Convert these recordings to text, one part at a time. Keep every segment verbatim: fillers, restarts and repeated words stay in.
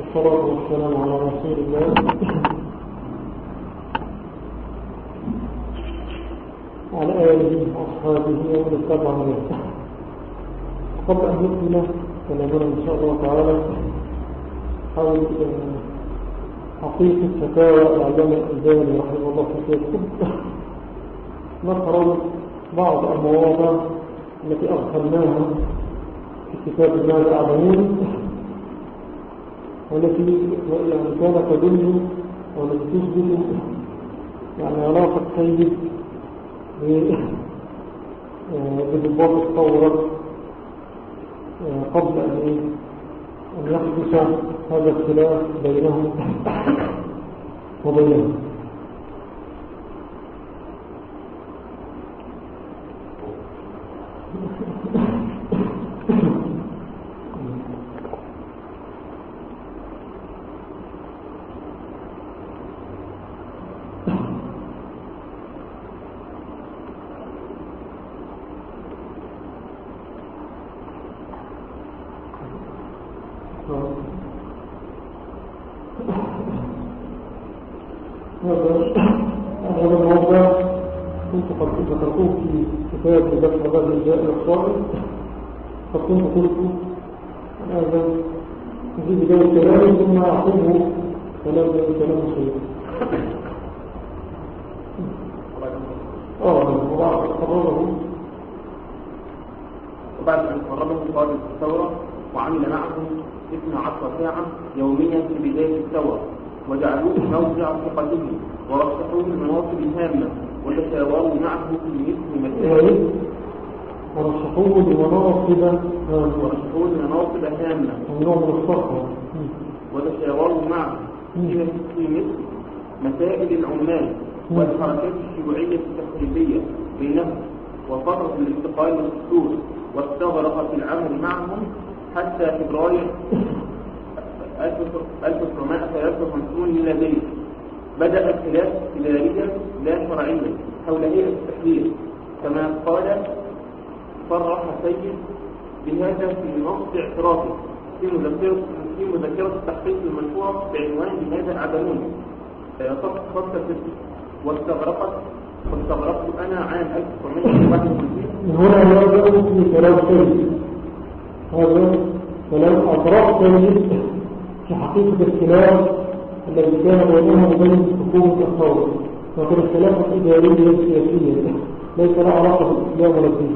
والصلاة والسلام على رسول الله وعلى آله وأصحابه ومن اتبع هداه. قبل أن نكمل كلامنا إن شاء الله تعالى حول حقيقة فتاوى العلامة الألباني رحمه الله في كتابه، نقرأ بعض المواضع التي أدخلناها في كتاب المال الأعلمون، والتي يعني كانت تدل والتي تثبت يعني علاقة سيد بضباط الثورة قبل أن يحدث هذا الخلاف بينهم وبينهم. هذا الموضوع كنت قد ذكرته في كتاب لدفع هذا الجائر الصائم، قد كنت قلت هذا في بداية الكلام ثم أعقبه كلام كلام سيد. اه وبعد قرره وبعد أن قرره قادة الثورة وعمل معهم اثنى عشر ساعة يوميا في بداية الثورة، وجعلوه موضع ثقته ورشحوه المناصب الهامة وتشاوروا معه في مثل مسائل ورشحوه لمناصب ورشحوه لمناصب هامة وتشاوروا معه في مثل مسائل العمال والحركات الشيوعية التخريبية بينهم وفترة الانتقال والسور، واستغرق في العمل معهم حتى فبراير ألف وتسعمائة وثلاثة وخمسين ميلادية. بدأ الخلاف إداريا لا شرعيا حول هيئة التحرير، كما قال صرح سيد بهذا في نص اعترافه في مذكرة في مذكرة التحقيق المشروع بعنوان لماذا أعدموني خطة واستغرقت واستغرقت أنا عام ألف وتسعمائة وواحد وخمسين. هنا يرجع في كلام سيد، هذا كلام أطراف سيد في حقيقة الخلاف الذي كان بينهم وبين حكومة الثورة، وكان الخلاف الإدارية السياسية ليس له علاقة بالإسلام ولا الدين.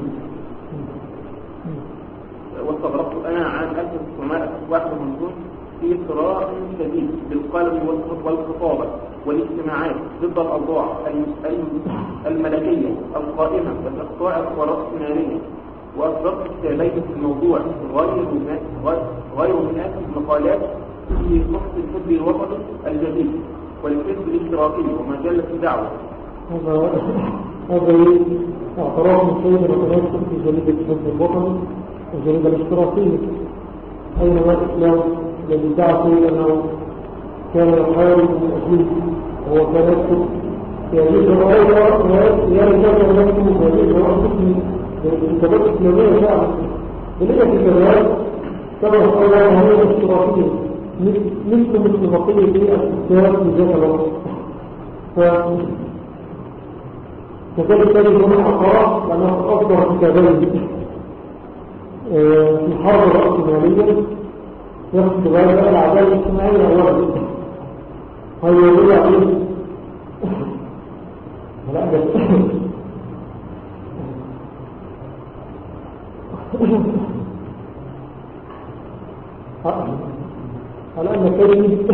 واستغرقت أنا عام ألف وتسعمائة وواحد وخمسين في صراع شديد بالقلم والخطابة والاجتماعات ضد الأوضاع الملكية القائمة والإقطاع الرأسمالية، وأصدرت كتابين في الموضوع غير غير مناسب مقالات في صحف الحزب الوطني الجديد والحزب الاشتراكي ومجلة دعوة. هذا هذا اعتراف من سيد متناسب في جريدة الحزب الوطني والجريدة الاشتراكية، أينما الإسلام الذي ادعى فيه أنه كان يحارب من أجله وهو كان يكتب في هذه الرواية يا رجال يكتب في هذه الرواية الكتابات الإسلامية فعلا بلغة الكتابات كما هو هي الاشتراكية مثل مثل بقية الكتاب في ذات الوقت. فكذلك تجد هنا أقراء لأنه أصدر كتابين في حرب الرأسمالية يقصد بهذا العدالة الاجتماعية أولا، هذا يدل عليه لا بس على أن كلمة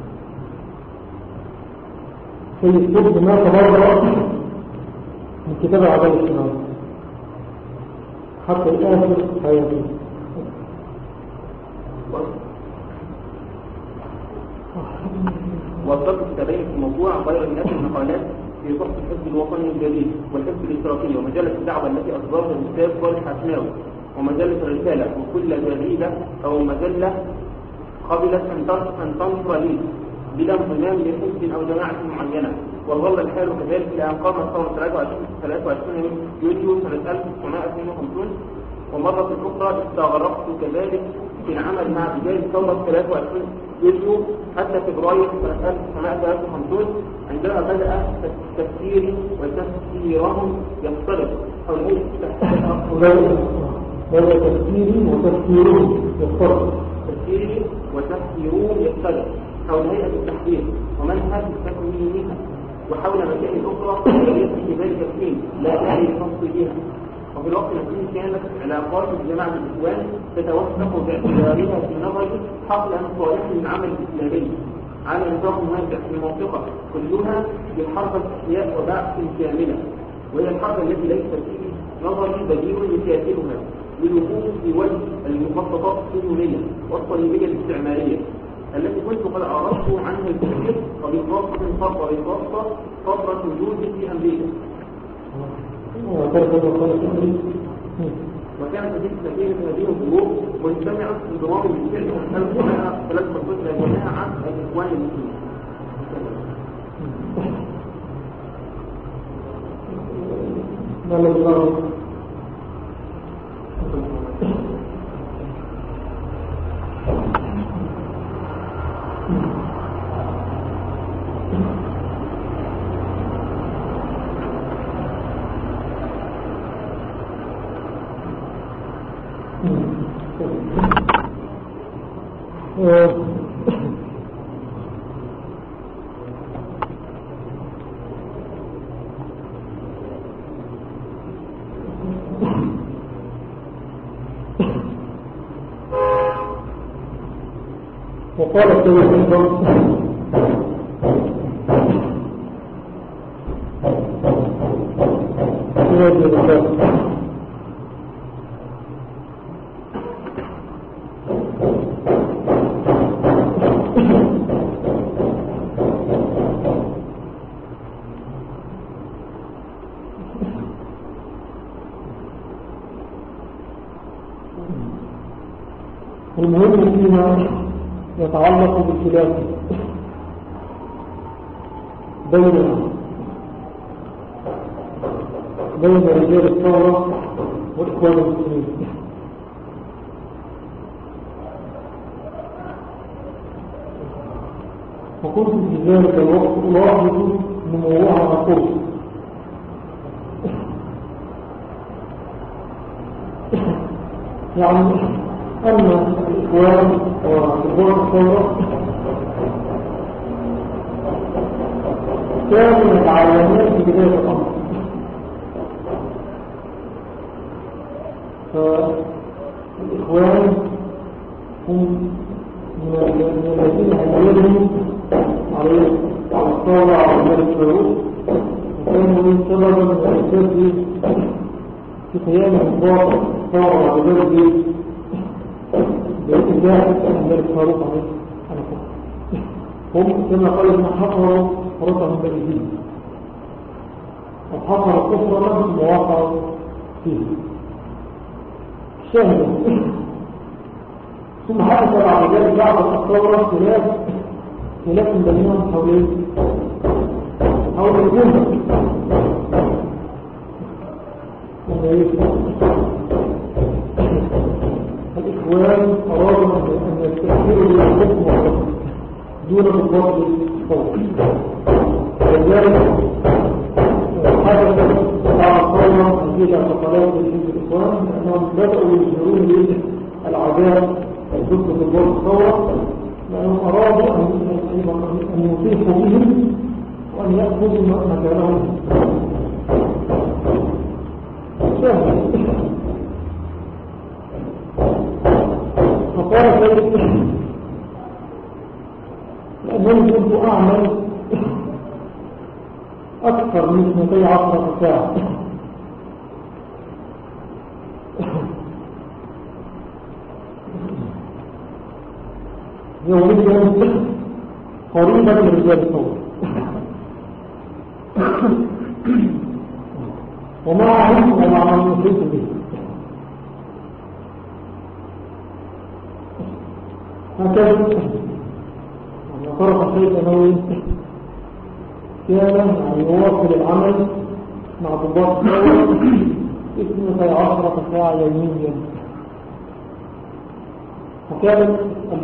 في الكتب ما تبرع من كتاب العدالة الاجتماعية حتى الآخر حياته. وصلت كتابين في موضوع غير الناس المقالات في صحف الحزب الوطني الجديد والحزب الاشتراكي ومجلة الدعوة التي أصدرها الأستاذ صالح حسناوي ومجلة الرسالة، وكل جريدة أو مجلة قبلت أن تنشر لي بلا انضمام لحزب أو جماعة معينة. وظل الحال كذلك إلى أن قامت ثورة ثلاثة وعشرين يوليو سنة ألف وتسعمائة واثنين وخمسين ومرة أخرى استغرقت كذلك في العمل مع بداية ثورة ثلاثة وعشرين يوليو حتى فبراير سنة ألف وتسعمائة وثلاثة وخمسين عندما بدأ تفكيري وتفكيرهم يختلط أو نقول بدأ تفكيري وتفكيرهم يختلط تفكيري وتفكيرهم يختلط حول هيئة التحضير ومنهج تكوينها وحول مسائل أخرى يأتي ذلك الدين لا داعي للفصل بها. وفي الوقت نفسه كانت علاقات جماعة الإخوان تتوثق باعتبارها في نظري حقلا صالحا للعمل الإسلامي على نظام موزع في المنطقة كلها بحركة إحياء وبعث كاملة، وهي الحركة التي ليس فيه نظري بديل لكاتبها للوقوف في وجه المخططات الصهيونية والصليبية الاستعمارية التي كنت قد عرفت عنها الكثير وبخاصة فترة بخاصة فترة وجودي في أمريكا. وكانت هذه السفينة هذه الظروف مجتمعة انضمام بالفعل وحلت لها ثلاث مرات لها عن الإخوان المسلمين. ما الذي يرى؟ وقال السيد أيضا في هذه الرسالة المهم فيما يتعلق بالخلاف بين بين رجال الثورة والإخوان المسلمين. وكنت في ذلك الوقت ألاحظ نموها قوي يعني أن الإخوان وإخوان الثورة كانوا يتعلمون في بداية الأمر، فالإخوان هم من الذين هيئوا على الثورة على الملك فاروق، وكانوا سببا من الأساس في قيام الثورة على ذلك بإجابة الملك فاروق عليه هم كما قال ابن حفروا فرصهم بالدين وحفر الكفر لهم ووقعوا فيه شاهدوا. ثم حدث بعد ذلك بعد الثورة خلاف خلاف بينهم حول حول الجنة الإخوان أرادوا أن يستأثروا بالحكم دون الضغط الفوري، ولذلك حدث على الثورة نتيجة اعتقالات حزب الإخوان أنهم بدأوا يظهرون العذاب ضد الضغط الثورة، لأنهم أرادوا أن يطيحوا بهم وأن يأخذوا مكانهم. فقال ذلك لأنني كنت أعمل أكثر من اثنتي عشرة ساعة يوميا قريبا من رجال الثورة، ومعهم ومع من يحيط به. هكذا طرف الشيء أنه كان يعني يواصل العمل مع ضباط الثورة اثنتي عشرة ساعة يوميا. وكانت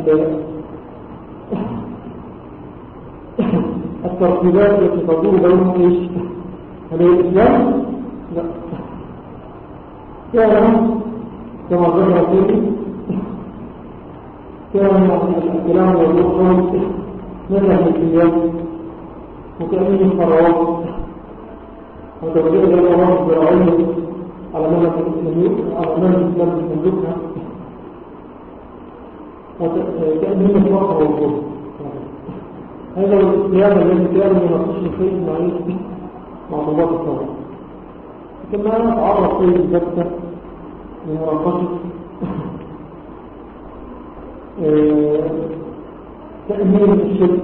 الترتيبات التي تدور بينهم ايش؟ هل هي الإسلام؟ لا. كان كما ذكر فيه كان الكلام والنقل نزل في اليوم وكأنه الفراغ وتوجيه إلى الله الزراعية على ملك الإسلامية على ملك الإسلام المملوكها وكأنه الفراغ والظلم. هذا الإسلام الذي كان يناقش شيء معيش مع ضباط الثورة. كما أنا أتعرض فيه البتة لمناقشة تأمين الشرك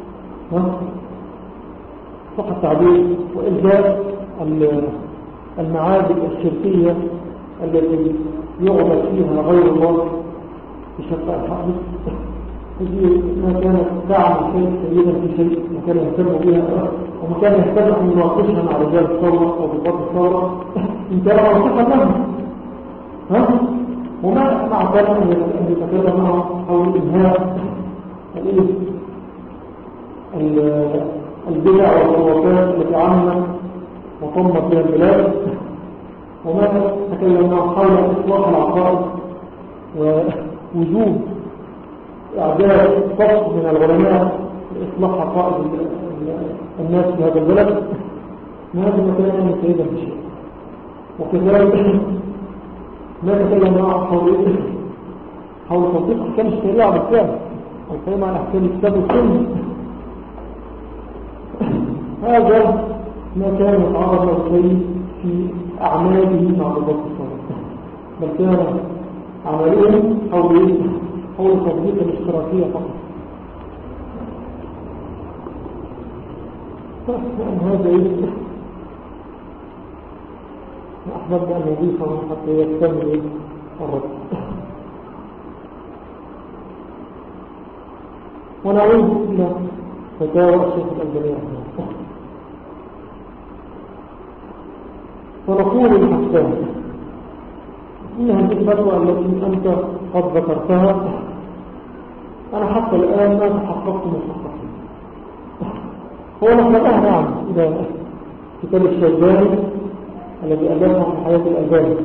صح التعبير وإلغاء المعابد الشركية التي يعبد فيها غير الله بشفاء الحقيقة. هذه ما كانت تعمل شيء سيدا في شيء ما كان يهتم بها وما كان يهتم أن يناقشها مع رجال الثورة أو ضباط الثورة إن كان موثقا لهم ها وما مع ذلك أن يتكلم معه حول إنهاء البدع والخرافات التي عمت وطمت بها البلاد وما تكلم معه حول إصلاح العقائد ووجوب إعداد فصل من العلماء لإصلاح عقائد الناس في هذا البلد. ما هذا المكان أن يسيدا في شيء. وكذلك ما تكلم معه حول حول تطبيق أحكام الشريعة بالكامل القيمة على أحكام الكتاب والسنة. هذا ما كان يتعرض له في أعماله مع ضباط الثورة بل كان عملهم حول حول تطبيق الاشتراكية فقط. هذا يجب أحببت أن يضيفه حتى يكتمل الرد. ونعود إلى فتاوى الشيخ الألباني فنقول للحسان إن هذه الفتوى التي أنت قد ذكرتها أنا حتى الآن ما تحققت من حققها. هو نحن نعم إلى كتاب الشيباني الذي ألفه في حياة الألباني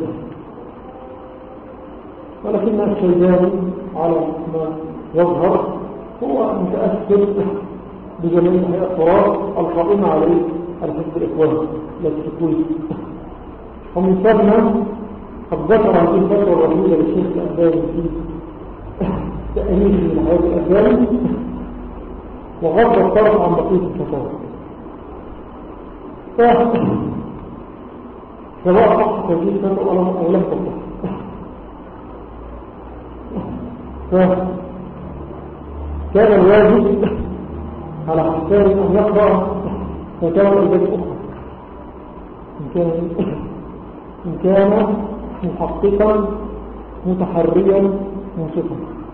ولكن الشيباني على ما يظهر هو متأثر بجميع هيئة التراث القائمة عليه الحزب الإخواني التي في الكويت. ومن ثم قد ذكر هذه الفتوى الرهيبة للشيخ الألباني في تأليفه لحياة الألباني وغض الطرف عن بقية الفتاوى. سواء صحت هذه الفتوى أو لم تصح. فكان الواجب على حسان أن يقرأ فتاوى البيت أخرى إن كان إن كان محققا متحريا منصفا.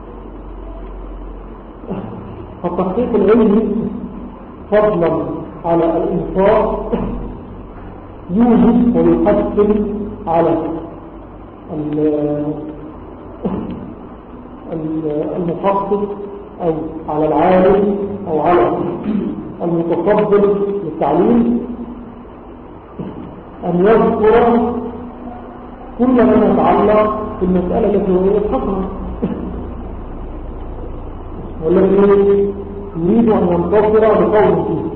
التحقيق العلمي فضلا على الإنصاف يوجد ويحسن على المحقق أو على العالم أو على المتفضل للتعليم أن يذكر كل ما يتعلق بالمسألة التي هو يبحثها والذي يريد أن ينتصر بقوله فيه.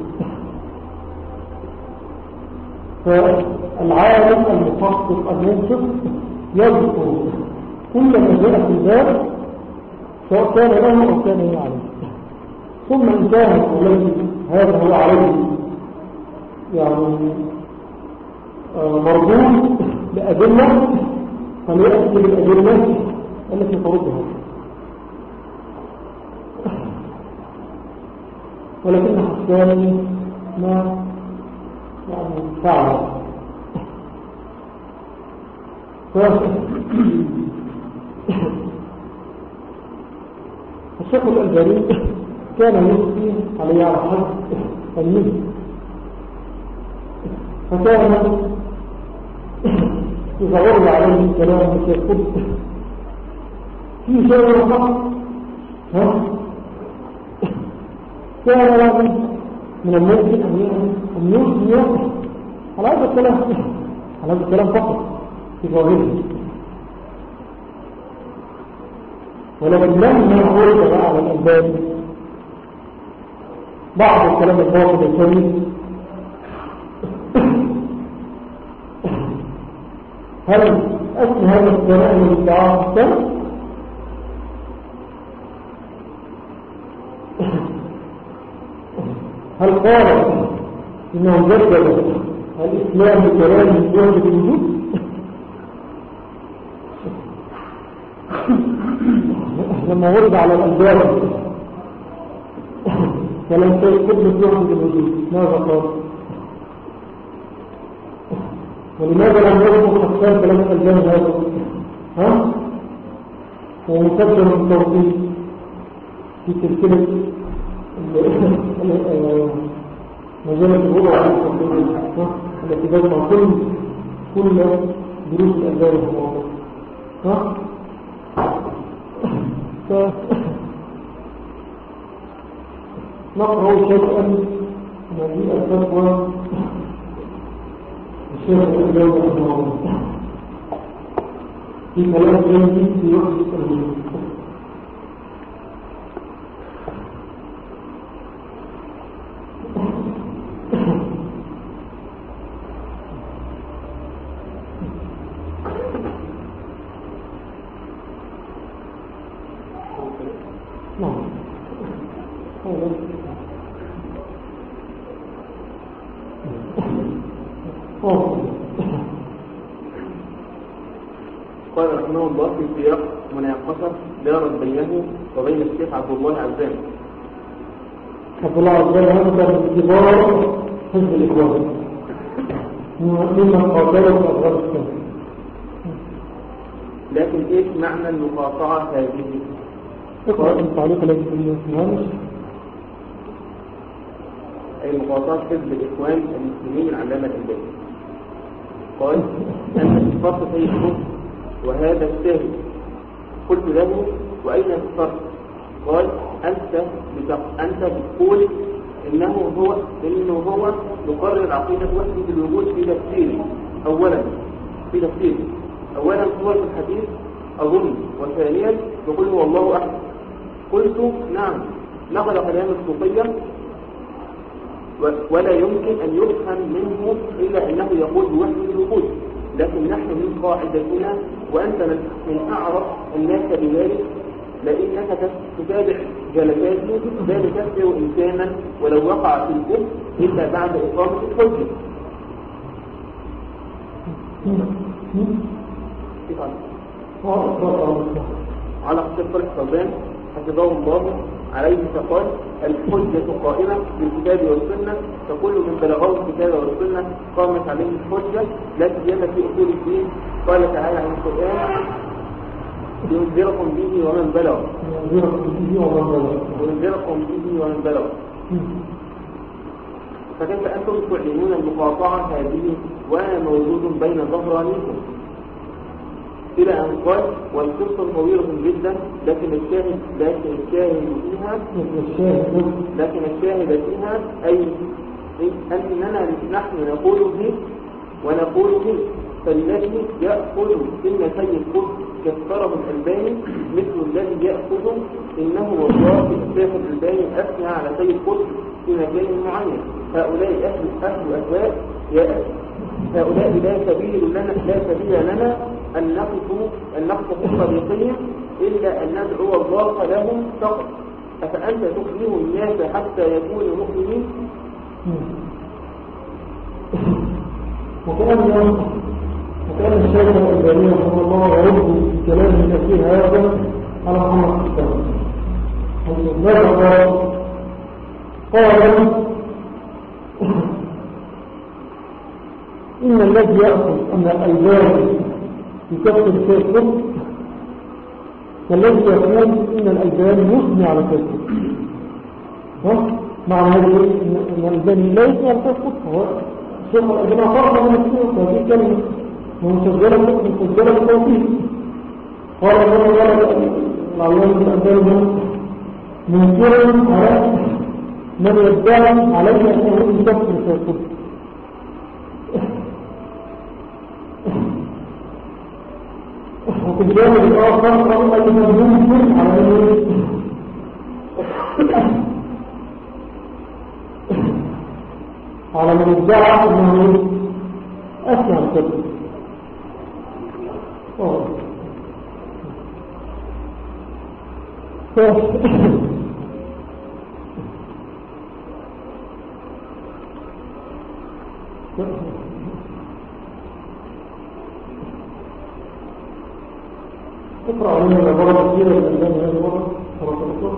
فالعالم المحقق المنصف يذكر كل ما جاء في الباب سواء كان له أو كان يعلم. ثم إن كان الذي هذا هو عليه يعني مرجوع بأدلة فليأتي بالأدلة التي تردها. ولكن حساني ما يعني فعل الشيخ الألباني كان يفتي عليه على حد المثل فكان إذا عرض عليه الكلام مش يكون في شيء فقط ها كان يعني من الممكن أن يوصل على هذا الكلام على هذا الكلام فقط في ظاهره، ولكن لما عرض على الألباب بعض الكلام الباطل الثاني هل أسم هذا الكلام الادعاء الثاني هل قال إنه جدد الإسلام بكلام يوجد الوجود لما ورد على الألباب فلم تكن يوجد الوجود ماذا قال؟ ولماذا لم يربط حسان كلام الألباب هذا؟ ها؟ هو مقدم من توقيت في سلسلة مجالة الوضع على التوقيت التي تجمع كل كل دروس الألباب الموضوع. ها؟ نقرأ شيئا من هذه الفتوى الشيخ الألباني رحمه الله في كلام جيد في وقت التمهيد. قال رحمه الله في سياق مناقشة دارت بينه وبين الشيخ عبد الله عزام. عبد الله عزام هذا من كبار حزب الإخوان ممن قاتلوا في أضرار السنة. لكن إيش معنى المقاطعة هذه؟ اقرأ التعليق الذي في الهامش. أي مقاطعة حزب الإخوان المسلمين العلامة الألباني. قال أنت تفرط في الكفر وهذا الشاهد. قلت له وأين الفرق؟ قال أنت بتق... أنت بتقول إنه هو إنه هو يقرر عقيدة وحدة الوجود في تفسيره. أولا في تفسيره أولا صور الحديث أظن، وثانيا يقول هو الله أحد. قلت نعم نقل كلام الصوفية ولا يمكن أن يفهم منه إلا أنه يقول بوحدة الوجود، لكن نحن من قاعدتنا وأنت من أعرف الناس بذلك لأنك تتابع جلساته لا تكفر إنسانا ولو وقع في الكفر إلا بعد إقامة الحجة. على قصة الصلبان حفظه الله عليه فقال الحجة قائمة بالكتاب والسنة، فكل من بلغه الكتاب والسنة قامت عليه الحجة لا تزيد في أصول الدين. قال تعالى عن القرآن ينذركم به ومن بلغ ينذركم به ومن بلغ. فكيف أنتم تعلنون المقاطعة هذه وأنا موجود بين ظهرانيكم؟ إلى أن قال والقصة طويلة جدا لكن الشاهد لكن الشاهد فيها لكن الشاهد فيها أي أننا نحن نقول به ونقول به، فالذي يأخذ إن سيد قدس كفره الألباني مثل الذي يأخذ إنه والله الشيخ الألباني أثنى على سيد قدس في مكان معين. هؤلاء أهل أهل أهواء يا هؤلاء لا سبيل لنا لا سبيل لنا أن نقف أن نقف في طريقهم إلا أن ندعو الله لهم فقط. أفأنت تكره الناس حتى يكونوا مؤمنين؟ وكان وكان الشيخ الألباني رحمه الله يرد في كلامه الأخير هذا على محمد الشافعي. ماذا قال؟ قال إن الذي يأخذ أن الألباني يكفر الكفر والذي يقول إن الألباني يثني على الكفر. ها؟ معنى هذا إن الألباني لا يثني على الكفر، هو الشيخ الألباني فرق من الكفر هذه كلمة مسجلة مسجلة التوفيق. قال الله تعالى العلامة الأنبياء منكرا على من يدعي عليه أنه يكفر فيكفر. وفي الجانب الآخر قالوا أنه يمكن على من على من ادعى أنه أسمع الكفر. اقرأ علينا العبارة كثيرة من الأيام هذه المرة حرص الأخرى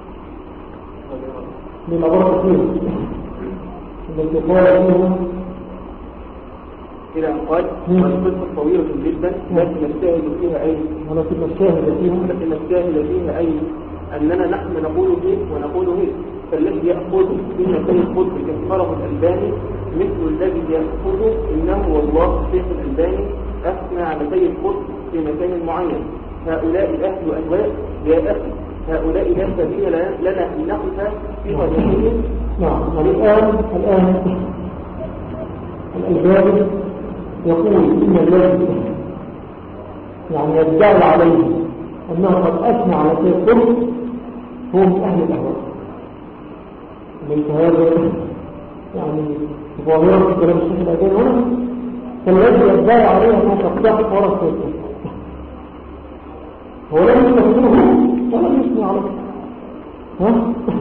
من العبارة كثيرة التي قال فيها إلى أن قال والقصة طويلة جدا لكن الشاهد فيها أي ولكن الشاهد فيها لكن الشاهد فيها أي أننا نحن نقول به ونقول به. فالذي يأخذ إن سيد قطب كفره الألباني مثل الذي يأخذ إنه والله الشيخ الألباني أثنى على سيد قطب في مكان معين. هؤلاء أهل أهواء يا أخي، هؤلاء لا سبيل لنا أن نقف في طريقهم. نعم. الآن الآن الألباني يقول إن الذي يعني يدعي عليه أنه قد أثنى على سيد قطب هو من أهل الأهواء. ليس هذا يعني ظاهرة كلام الشيخ الألباني هنا. فالذي يدعي عليه أنه قد ضحك وراء سيد قطب هو لم يكفره ولم يثني عليه، ها؟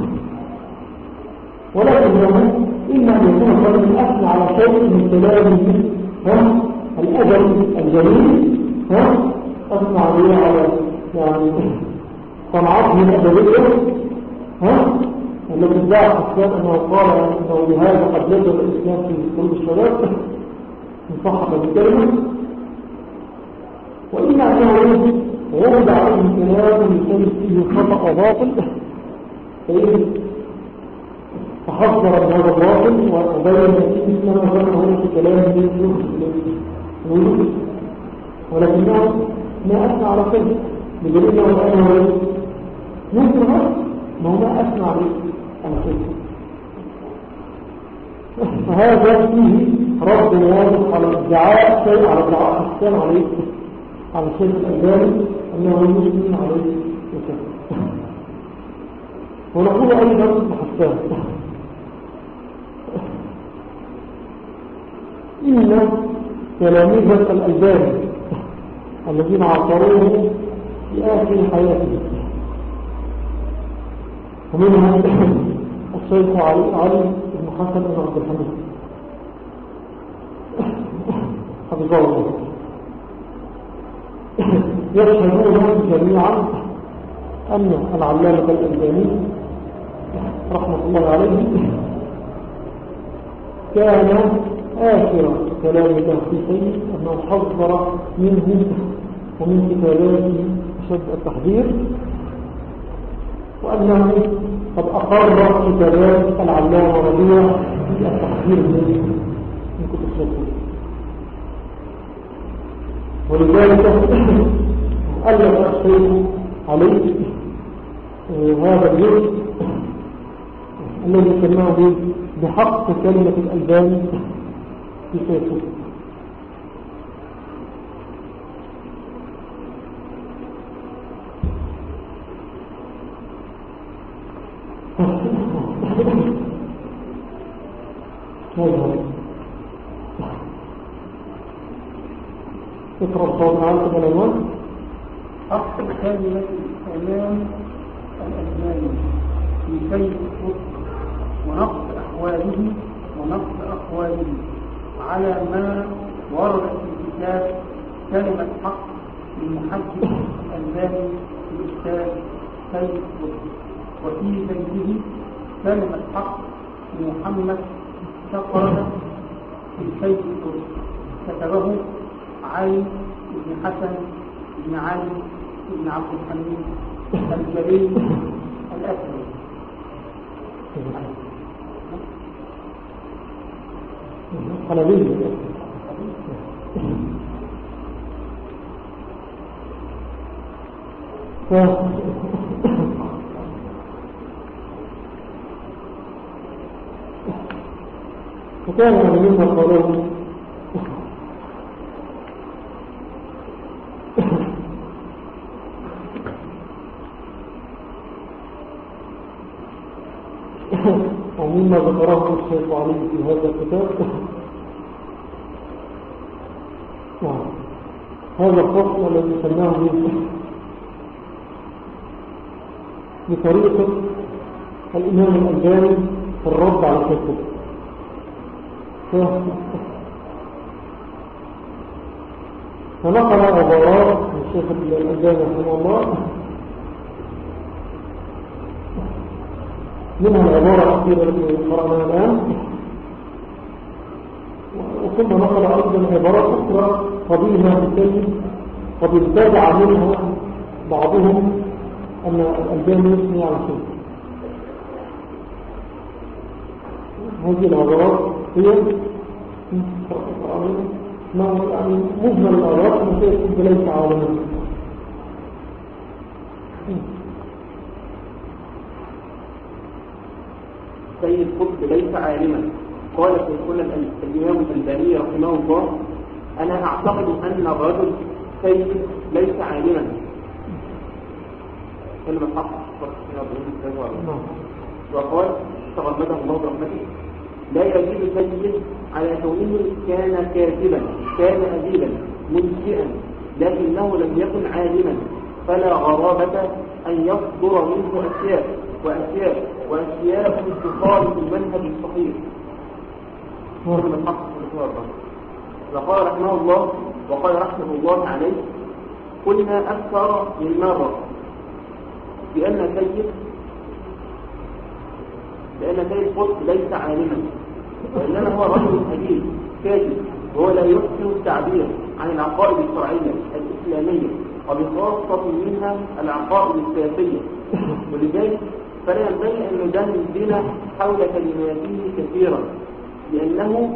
ولكنه إما أن يكون قد أثنى على شيء من كلامه، ها؟ الأجل الجميل، ها؟ أثنى عليه على يعني صنعته الأدبية، ها؟ التي ادعى حسان أنه قال أنه بهذا قد يجب الإسلام في قلوب الشباب إن صح بالكلمة. وإما أنه يجب ووضع عليه كلام يسمى فيه خطأ باطل فإيه تحذر من هذا الباطل وبين فيه مثل ما ظنه في كلام الوجود، ولكنه ما أثنى على كلمة بدليل أنه ممكن هذا ما هو ما أثنى عليه على كلمة. فهذا فيه رد واضح على ادعاء شيء على ادعاء حسان عليه على الشيخ الألباني أنه يسلم عليه وكذا. ونقول أيضا حسان إن تلاميذ الألباني الذين عاصروه في آخر حياته ومنهم الشيخ علي علي بن حسن بن عبد الحميد حفظه الله يشهدون جميعا أن العلامة الألباني رحمة الله عليه كان آخر كلام الله في شيء أنه حذر منه ومن كتاباته أشد التحذير، وأنه قد أقر كتابات العلامة ربيع في التحذير من كتب الشيخ. ولذلك ألف الشيخ عليه هذا الجزء الذي سماه بحق كلمة الألباني في شيخه. اقرأ الصوت معاك بالألوان. حق كلمة الإسلام الألباني في شيء ونقص أحواله ونقص أقواله على ما ورد في الكتاب كلمة حق للمحدث الألباني الأستاذ سيد قطب، وفي بيته كلمة حق لمحمد شقرة في سيد قطب كتبه علي بن حسن بن علي بن عبد الحميد الجليل الأسري. حلبي ف... فكان يعني مما قالوا ومما ذكره الشيخ علي في هذا الكتاب هذا الفصل الذي سماه بطريقة الإمام الألباني في الرد على الكتاب فنقل عبارات من الشيخ الألباني رحمه الله منها العبارة الأخيرة التي قرأناها الآن وثم نقل أيضا عبارات أخرى قديمة بالتالي قد ابتدع منها بعضهم أن الألباني يثني على شيء. هذه العبارات هي يعني مجمل العبارات التي ليس عالما. سيد قطب ليس عالما. قال في كل الإمام الألباني رحمه الله: أنا أعتقد أن الرجل سيد ليس عالما. كلمة حق وقال تغمده الله برحمته: لا يزيد سيد على كونه كان كاتبا كان أديبا منشئا لكنه لم يكن عالما، فلا غرابة أن يصدر منه أشياء وأشياء وأشياء تخالف المنهج الصحيح. وقال رحمه الله وقال رحمه الله عليه: قلنا أكثر من مرة بأن سيد لأن سيد قطب ليس عالما، وإنما هو رجل أديب كاتب، وهو لا يحسن التعبير عن العقائد الشرعية الإسلامية وبخاصة منها العقائد السياسية، ولذلك فلا ينبغي أن ندندن حول كلماته كثيرا، لأنه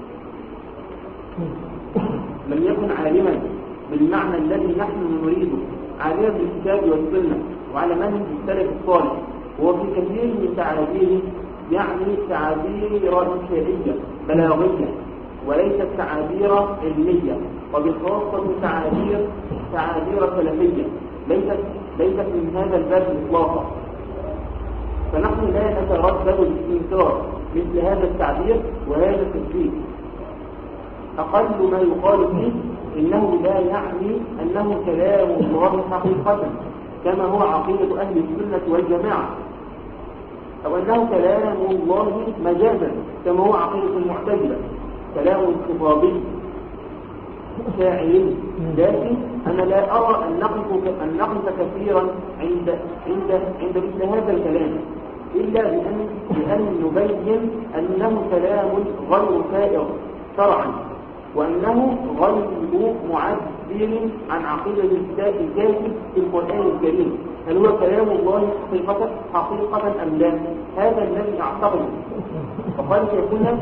لم يكن عالما بالمعنى الذي نحن نريده، عالما بالكتاب والسنة وعلى منهج السلف الصالح، وهو في كثير من تعابيره يعني تعابير إنشائية بلاغية وليست تعابير علمية، وبخاصة تعابير تعابير سلفية ليست ليست من هذا الباب إطلاقا. فنحن لا نتردد باستنكار مثل هذا التعبير وهذا التشبيه. أقل ما يقال فيه إنه لا يعني أنه كلام الله حقيقة كما هو عقيدة أهل السنة والجماعة، أو أنه كلام الله مجازا كما هو عقيدة المعتزلة، كلام خطابي شاعري. لكن أنا لا أرى أن نقف أن نقف كثيرا عند عند عند مثل هذا الكلام، إلا بأن بأن نبين أنه كلام غير سائر شرعا، وأنه غير معبر عن عقيدة الكاتب في القرآن الكريم. هل هو كلام الله حقيقة حقيقة أم لا؟ هذا الذي أعتقده. فقال شيخنا: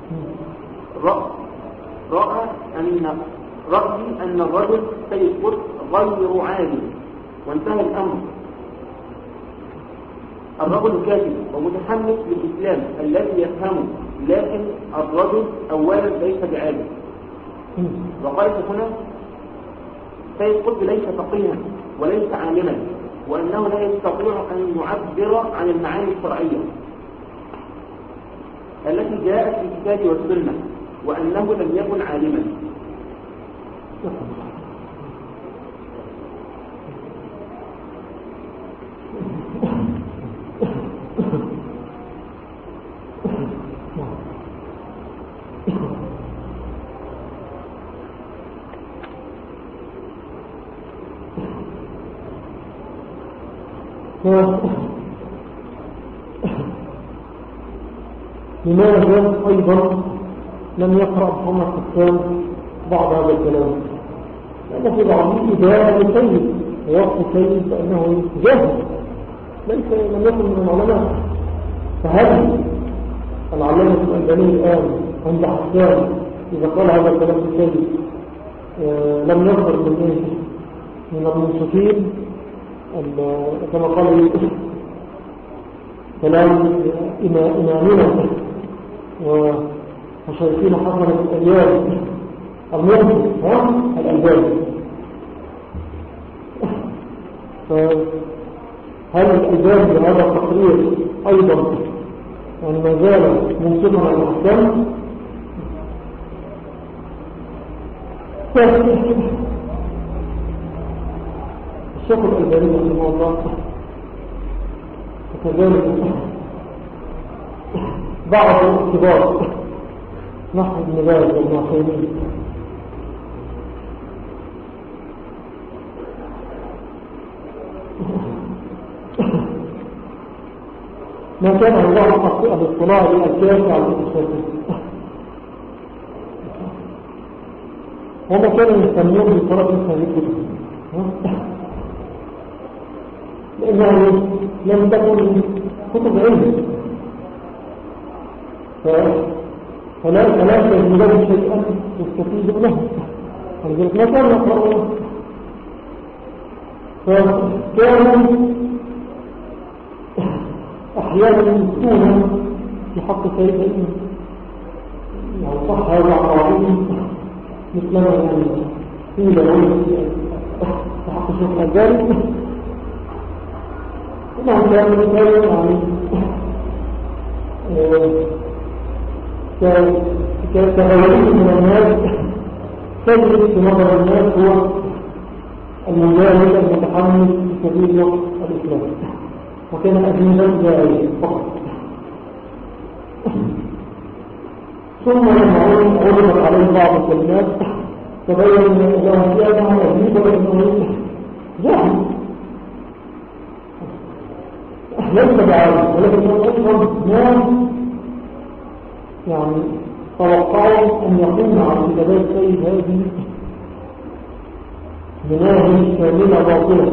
رأى أن رأيي أن الرجل سيكون غير عالم، وانتهى الأمر. الرجل كاتب ومتحمس للإسلام الذي يفهمه، لكن الرجل أولا ليس بعالم. وقال هنا: سيد قطب ليس فقيها وليس عالما، وأنه لا يستطيع أن يعبر عن المعاني الشرعية التي جاءت في الكتاب والسنة، وأنه لم يكن عالما. لماذا أيضا لم يقرأ محمد حسان بعض هذا الكلام؟ لأن في بعضه إدارة لسيد ووصف سيد بأنه جاهل ليس لم يكن من العلماء. فهل العلامة الألباني الآن عند حسان إذا قال هذا الكلام السيد لم يصدر من إيه؟ من المنصفين كما قال كلام إمامنا وشايفين حضر الأيام المنطق الألبان. فهل الألبان بهذا التقرير أيضا يعني ما زال منصفا على الأحكام؟ الشيخ الألباني رحمه الله وكذلك بعض الاختبار نحو ابن باز وابن عثيمين ما كان الله حقيقة بالاطلاع للألكاف على الأساسين وما كانوا يستمعون بطرق الثانية لأنه لم تكن كتب علم فلا فلا تجد شيئا يستفيد منه فلذلك ما كان يقرأون فكانوا أحيانا يفتون في حق سيد الإيمان يعني صح هذا عقارين مثلما يعني قيل له في حق الشيخ الألباني إنهم كانوا يتكلم يعني كتغيرين من الناس تجد في نظر الناس هو المجاهد المتحمس في سبيل الإسلام وكان أجنبا جائعا فقط. ثم لما عرضت عليه بعض الكلمات تبين ان الله فيها انه يجيب وانه جاهل ليس بعالم ولكن اصلا ما يعني توقعوا ان يقوم على كتابات سيد هذه مناهج كامله باطله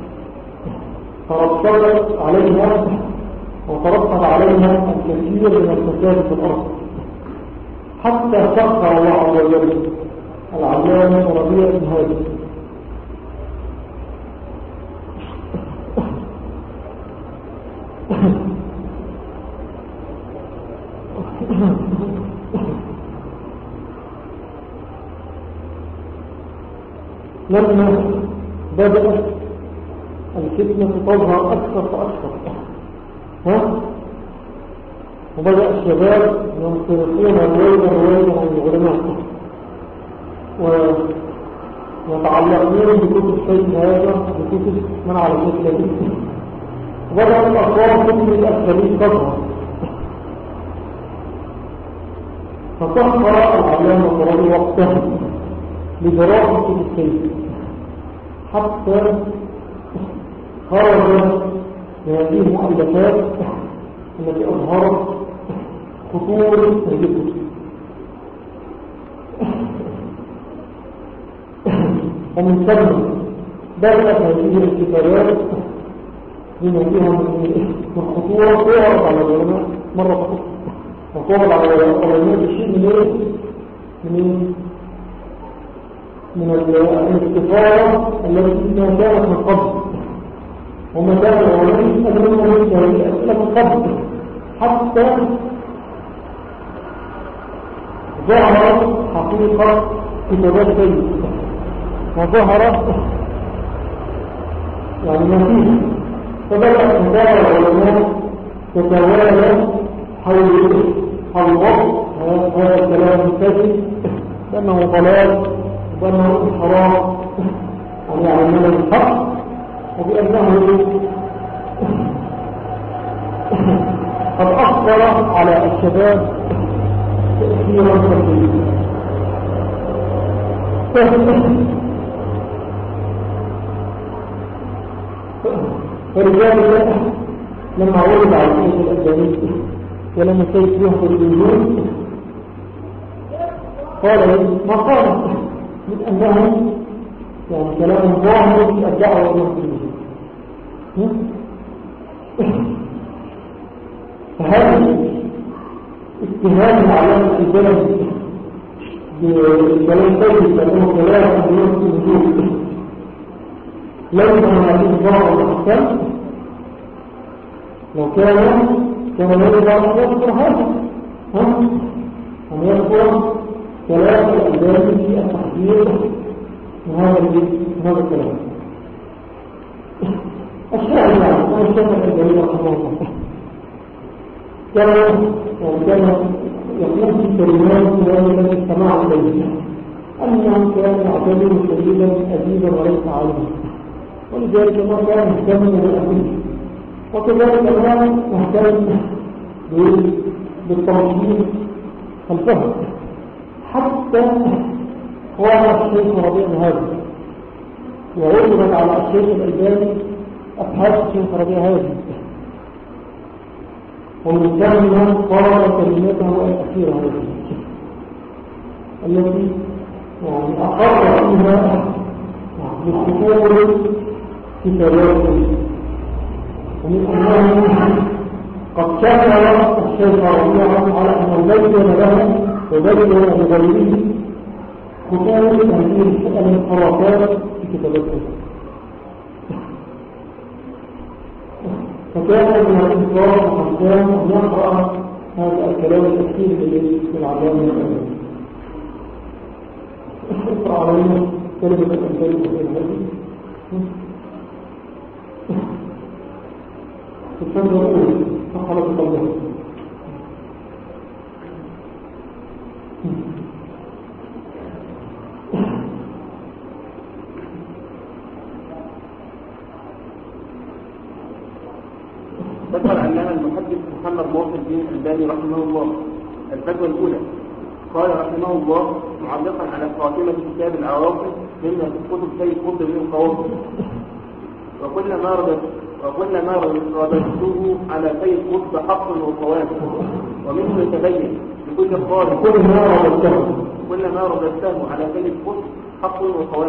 ترتبط عليها وترتب عليها الكثير من الفساد في الارض حتى سخر الله عز وجل العلامة ربيع بن هادي لما بدأت الفتنة تظهر أكثر فأكثر ها؟ وبدأ الشباب ينطلقون رويدا رويدا عن العلماء ويتعلقون بكتب سيد هذا بكتب من على شكله وبدأ الأصوات كتب الأسفلين تظهر فسخر العلامة الرضي وقتها لدراسة كتب السيد حتى خرج هذه المؤلفات التي أظهرت خطورة هذه الكتب ومن ثم بدأت هذه الكتابات بما فيها من خطورة تعرض على العلماء مرة فقط وتعرض على العلماء بشيء من ايه؟ من من الاستفارة التي ما كانت من قبل وما كان العلماء أجمعون من هذه الأسئلة من قبل حتى ظهرت حقيقة كتابات سيد وظهر يعني ما فيه فبدأ مدار العلماء تتوالى حول حول هذا الكلام الفاسد بأنه ضلال وبأنه حرام أن يعلمنا الحق وبأنه قد أثر على الشباب تأثيرا سلبيا فلذلك لما عرض على الشيخ الألباني ولما الشيخ يحضر الوجود قال ما قال من أنه يعني كلام ظاهر في الدعوة والمسلمين فهذا اتهام العلامة البلد بكلام سيد لأنه كلام في الوجود ليس من هذه الظاهر والأحكام لو كان كان يجب أن يذكر هذا أن يذكر كلام الألباني في التحذير من هذا هذا الكلام. الشاهد يعني أنا الشاهد الألباني رحمه الله كان كان يقول في كلمات التي استمعوا إليها أنه كان يعتبر شديدا أديبا وليس عالما، ولذلك ما كان مهتم بالأدب، وكذلك الآن مهتم بالتوحيد والفهم. حتى قام الشيخ ربيع هذا وعرضت على الشيخ الألباني أبحاث الشيخ ربيع هذا، ومن ثم قال كلمته الأخيرة هذه التي يعني أقر فيها بخطور كتاباته، ومن أنه قد شكر الشيخ ربيع على أنه بين له وبين لغيره خطور تنفيذ الانحرافات في كتاباته. فكان من الإنصاف والحسان أن يقرأ هذا الكلام الأخير للعلامة الألباني. اقرأ علينا كلمة الألباني في هذه في الفندق الأولى فقال بالله. ذكر العلامة المحدث محمد ناصر الدين الألباني رحمه الله الفتوى الأولى. قال رحمه الله معلقا على خاتمة كتاب العواصم مما في كتب سيد قطب من القواصم: وكلما رددت وكلما رددته على سيد قطب حق وصواب، ومنه يتبين لكل قارئ كلما رددته كلما رددته على سيد قطب حق وصواب،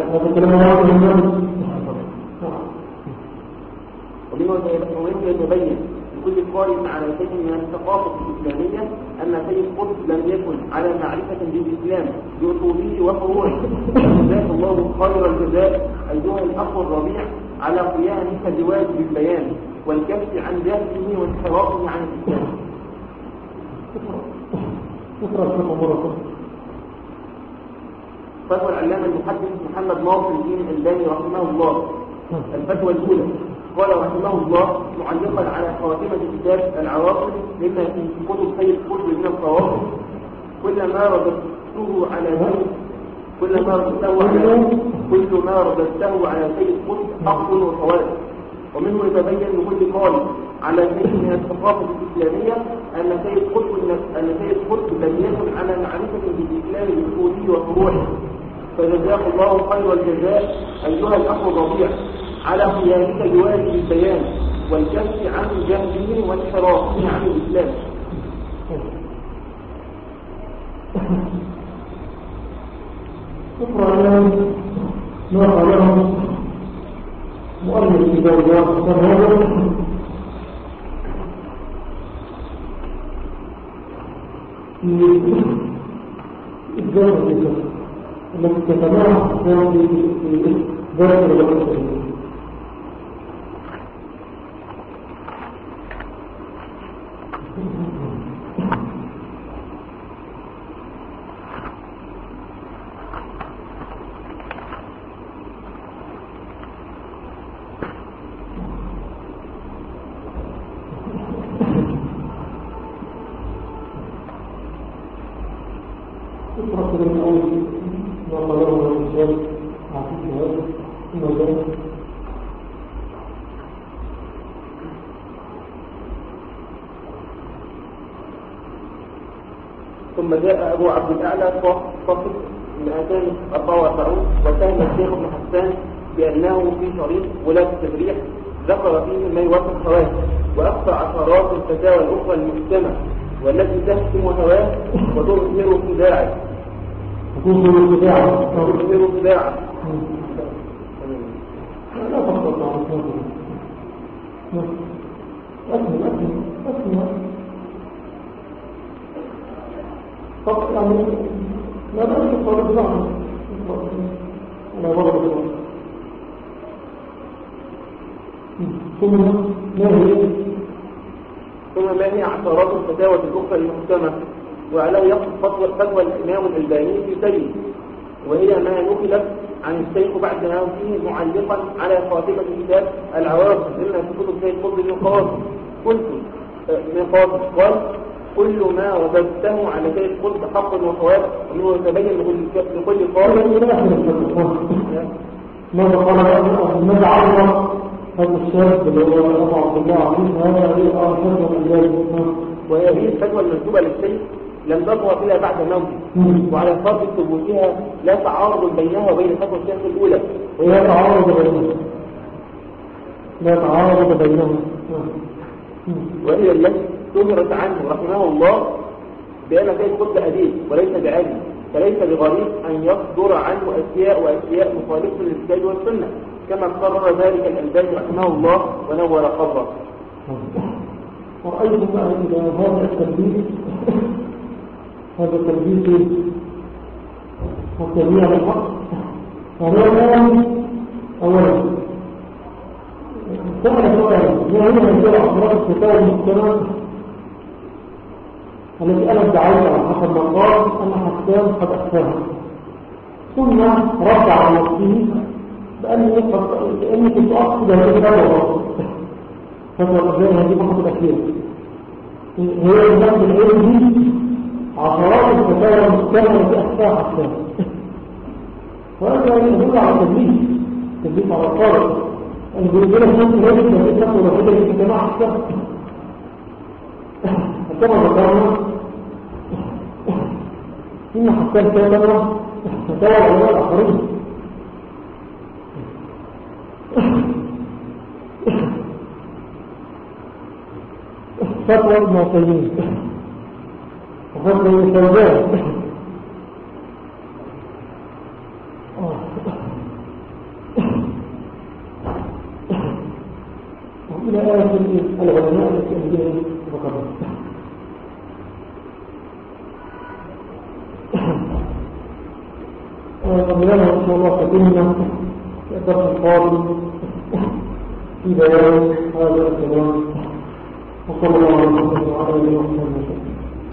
ومنه يتبين لكل قارئ على شيء من الثقافة الإسلامية أن سيد قطب لم يكن على معرفة بالإسلام بأصوله وفروعه. جزاك الله خير الجزاء أيها الأخ الربيع على قيامك بواجب البيان والكف عن جهله وانحرافه عن الإسلام. فتوى العلامة المحدث محمد ناصر الدين الألباني رحمه الله الفتوى الأولى. قال رحمه الله معلقا على خاتمة كتاب العواصم مما في كتب سيد قطب من القواصم: كلما رددته على سيد كلما رددته على كل ما رددته على سيد قطب حق وصواب، ومنه يتبين لكل قارئ على شيء من الثقافة الإسلامية أن سيد قطب أن سيد قطب لم يكن على معرفة بالإسلام بأصوله وفروعه. فجزاك الله خير الجزاء أيها الأخ الربيع على قيامك بواجب البيان والكف عن جهله وانحرافه عن الإسلام. شكرا نوع لهم مؤلف في درجات الصهر في الزمن التي تتبعها في ذات الوقت. ثم جاء أبو عبد الأعلى فصل مئتين أربعة وأربعين وسهم الشيخ ابن حسان بأنه في شريط ولاة التبريح ذكر فيه ما يوافق هواه، وأخطأ عشرات الفتاوى الأخرى المجتمع والتي تهتم هواه وتظهر خداعه تظهر خداعه تظهر خداعه لا تخطط على الصوت. أكمل أكمل أكمل فقط يعني لا بأس الصوت بلعنة أنا برضو ثم ما هي ثم ما هي عشرات الفتاوى الأخرى المحكمة، وعليه يقصد فتوى فتوى الإمام الألباني في سيد، وهي ما نقلت عن الشيخ بعد موته معلقا على خاتمة كتاب العوارض لما في كتب سيد قطب بن قاسم. قلت من قاسم قال: كل ما رددته على سيد قطب حق وصواب، ومنه يتبين لكل قائل. ماذا قال ماذا عرض هذا الشاب اللي هو أبو عبد الله عظيم هذا هي أرشاد الأجيال، وهذه الفتوى المنسوبة للشيخ لم تظهر إلا بعد موته، وعلى فرض ثبوتها لا تعارض بينها وبين فتوى الشيخ الأولى، ولا تعارض بينها لا تعارض بينها وهي التي ظهرت عنه رحمه الله بأن سيد قطب أديب وليس بعالم، فليس بغريب أن يصدر عنه أشياء وأشياء مخالفة للكتاب والسنة، كما قرر ذلك الألباني رحمه الله ونور قبره. وأيضا إذا هذا التلبيس هذا التلبيس والتلبيس على الحق فهو أولا سأل سؤال: ما هي هذه أخبار الفتاوى المحكمة التي أنا ادعيت على حسب ما قال أن حسان قد أخفاها، ثم رد على نفسه بأني كنت أقصد هذه الفتوى فتوى الأخبار هذه فقط الأخيرة هي النفس العلم دي عشرات الفتاوى المحكمة التي أخفاها حسان، وهذا يدل على التدليس تدليس على الطارئ أن يقول لك نفس العلم التي تكون الوحيدة في الجماعة حسان. كما ذكرنا إن حسان كان فتاوى العلماء الآخرين، فتوى ابن عثيمين وفتوى ابن فوزان إلى آخر العلماء التي أهدهم ذكرنا. ومنها إن شاء الله تكلمنا في الدرس القادم في بيان هذا الكلام، وصلى الله عليه وسلم وعلى آله وصحبه وسلم.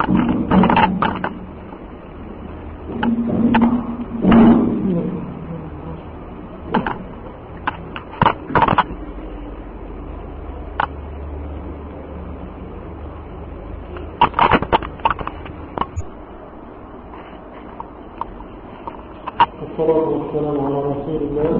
والصلاة والسلام على رسول الله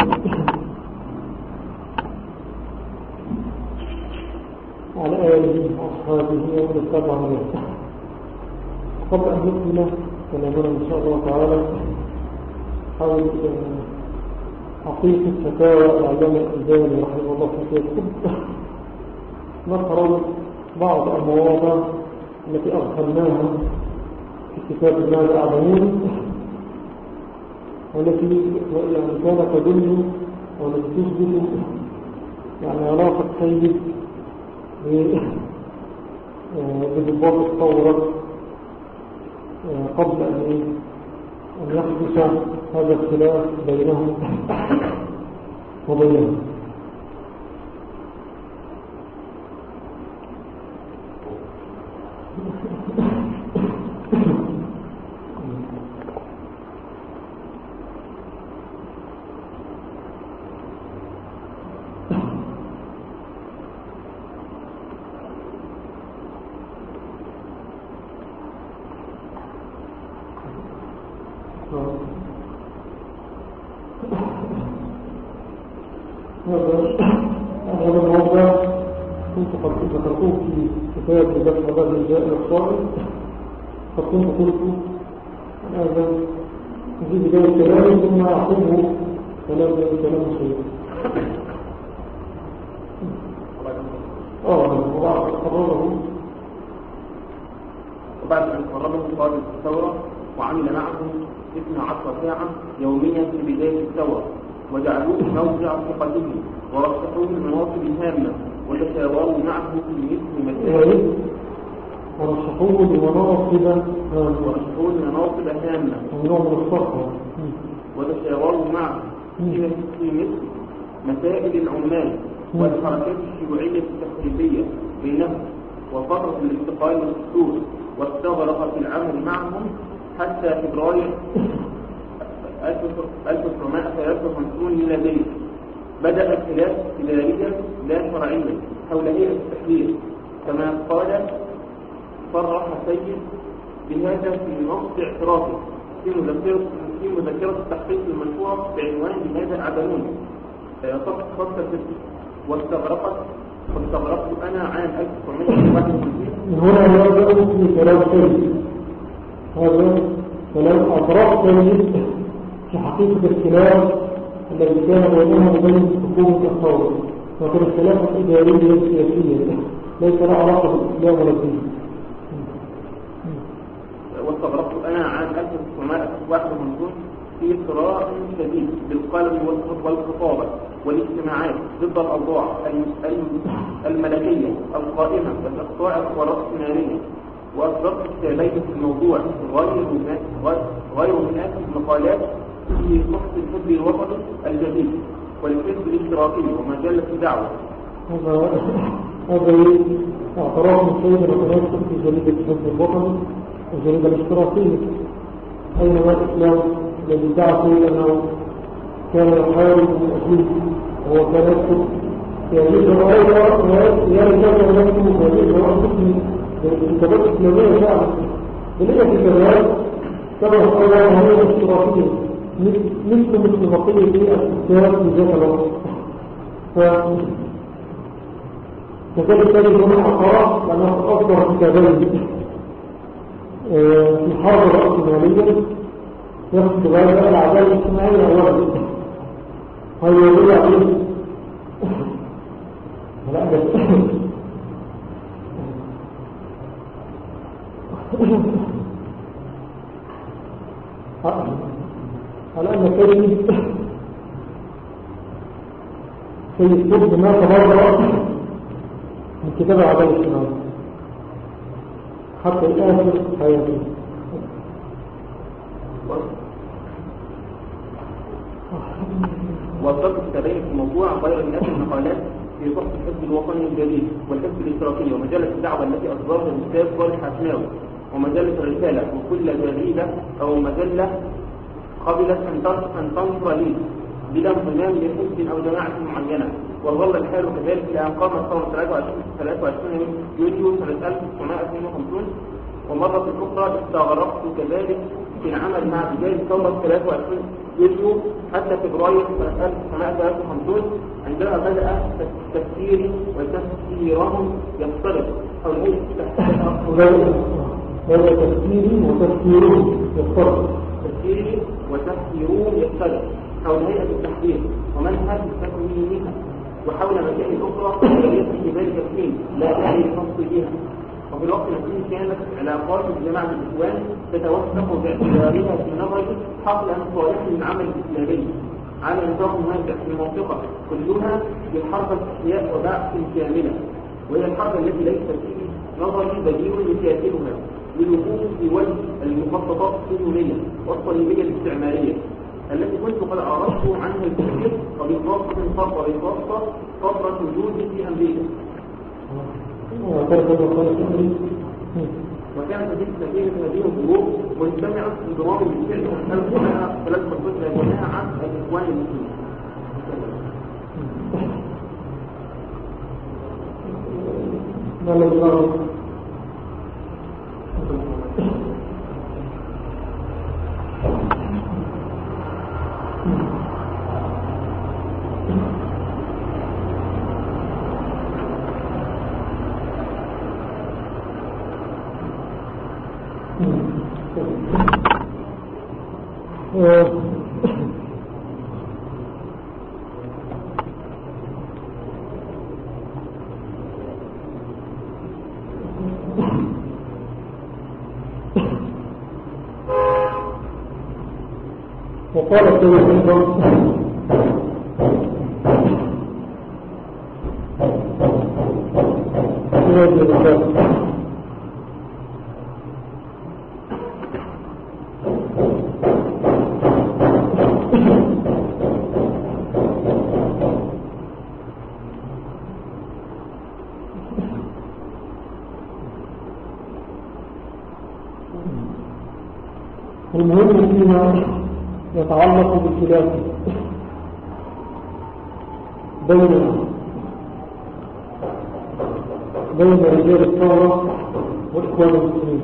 وعلى آله وأصحابه ومن اتبعهم بإحسان. قبل أن نكمل كلامنا إن شاء الله تعالى حول حقيقة فتاوى العلامة الألباني رحمه الله في كتابه نقرأ بعض المواضع التي أدخلناها في كتاب الناس أعلمون، والتي يعني كانت تدل والتي تثبت يعني علاقة سيد بضباط الثورة قبل أن يحدث هذا الخلاف بينهم وبينهم. هذا الموضوع كنت قد ذكرته في كتاب بدفع هذا الجزاء الصائم، قد كنت قلت هذا في بداية كلامي ثم أعقبه كلام كلام سيء. اه وبعد قرره وبعد أن قرره قاضي الثورة وعمل معه اثنتا عشرة ساعة يوميا في بداية الثورة، وجعلوه موضع ثقته ورشحوه المناصب الهامة وتشاوروا معه في مثل مسائل ورشحوه لمناصب ورشحوه لمناصب هامة ونوع من الصحة وتشاوروا معه في مثل مسائل العمال والحركات الشيوعية التخريبية بينهم وفترة الانتقال والسطور، واستغرق في العمل معهم حتى فبراير ألف وتسعمائة وثلاثة وخمسين ميلادية. بدأ الخلاف إداريا لا شرعيا حول هيئة التحرير، كما قال صرح سيد بهذا في نص اعترافه في مذكرة في مذكرة التحقيق المنشورة بعنوان لماذا أعدمون صفحة ستة. واستغرقت واستغرقت أنا عام ألف وتسعمائة وواحد وخمسين. هنا يرجع في كلام سيد، هذا كلام أطراف سيد في حقيقة الخلاف الذي كان بينه وبين حكومة الثورة، وكان الخلاف الإدارية السياسية ليس له علاقة بالإسلام ولا الدين. واستغرقت أنا عام ألف وتسعمائة وواحد وخمسين في صراع شديد بالقلم والخطابة والاجتماعات ضد الأوضاع الملكية القائمة بالأخطاء والرأسمالية، وأصدرت كتابين في الموضوع غير مناسب مقالات في صحف الحزب الوطني الجديد والحزب الاشتراكي ومجلة دعوة. هذا هذا اعتراف من سيد الرئيس في جريدة الحزب الوطني والجريدة الاشتراكية، أينما الإسلام الذي دعا فيه أنه كان يحاول من أجله، وهو كان يكتب في هذه الجرائد يا رجال يكتب في هذه الجرائد الكتابات الإسلامية فعلا، بلغة الكتابات كما قال هذه الاشتراكية مثل مثل بقية الكتاب في ذات الوقت. فكتاب التالي هنا عقارات لأنه أصدر كتابين في حرب الرأسمالية يخص غير العدالة الاجتماعية أولا. هذا يقول عليه لا بس على أن كلمة سيد قطب ما تبرر من كتاب العدالة الاجتماعية حتى الآخر حياته. وصلت كتابين في موضوع غير الناس المقالات في صحف الحزب الوطني الجديد والحزب الاشتراكي ومجلة الدعوة التي أصدرها الأستاذ صالح حسناوي ومجلة الرسالة، وكل جريدة أو مجلة قبلت أن تنشر لي بلا انضمام لحزب أو جماعة معينة. وظل الحال كذلك إلى أن قامت ثورة ثلاثة وعشرين يونيو سنة ألف وتسعمائة واثنين وخمسين. ومرة أخرى استغرقت كذلك في العمل مع بداية ثورة ثلاثة وعشرين يونيو حتى فبراير سنة ألف وتسعمائة وثلاثة وخمسين، عندما بدأ تفكيري وتفكيرهم يختلف حول هيئة بدأ تفكيري وتفكيرهم يختلف تفكيري وتفكيرهم يختلف حول هيئة التحرير ومنهج تكوينها، وحول مكان أخرى ليس في ذلك الحين لا داعي للفصل بها. وفي الوقت نفسه كانت علاقات جماعة الإخوان تتوثق باعتبارها في نظري حقلا صالحا للعمل الإسلامي على نطاق واسع في المنطقة كلها بالحرب الأحياء وبعث كاملة، وهي الحرب التي ليس فيه نظري بديل لكاتبها للوقوف في وجه المخططات الصهيونية والصليبية الاستعمارية التي كنت قد أعرضت عنها الكثير، وبخاصة وبخاصة فترة وجودي في أمريكا. وكانت هذه السفينة هذه الظروف مجتمعة انضمام بالفعل من ألف ومائة ثلاثة وستين جماعة الإخوان المسلمين. ما الذي وقال السيد أيضا في هذه الرسالة المهم فيما يتعلق بالخلاف بين بين رجال الثورة والإخوان المسلمين.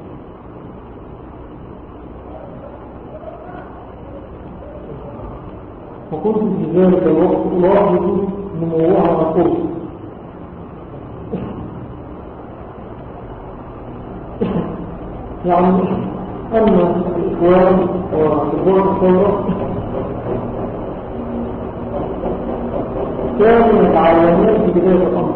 فكنت في ذلك الوقت ألاحظ نموها قرص يعني أن الإخوان وكبار الثورة كانوا يتعلمون في بداية الأمر،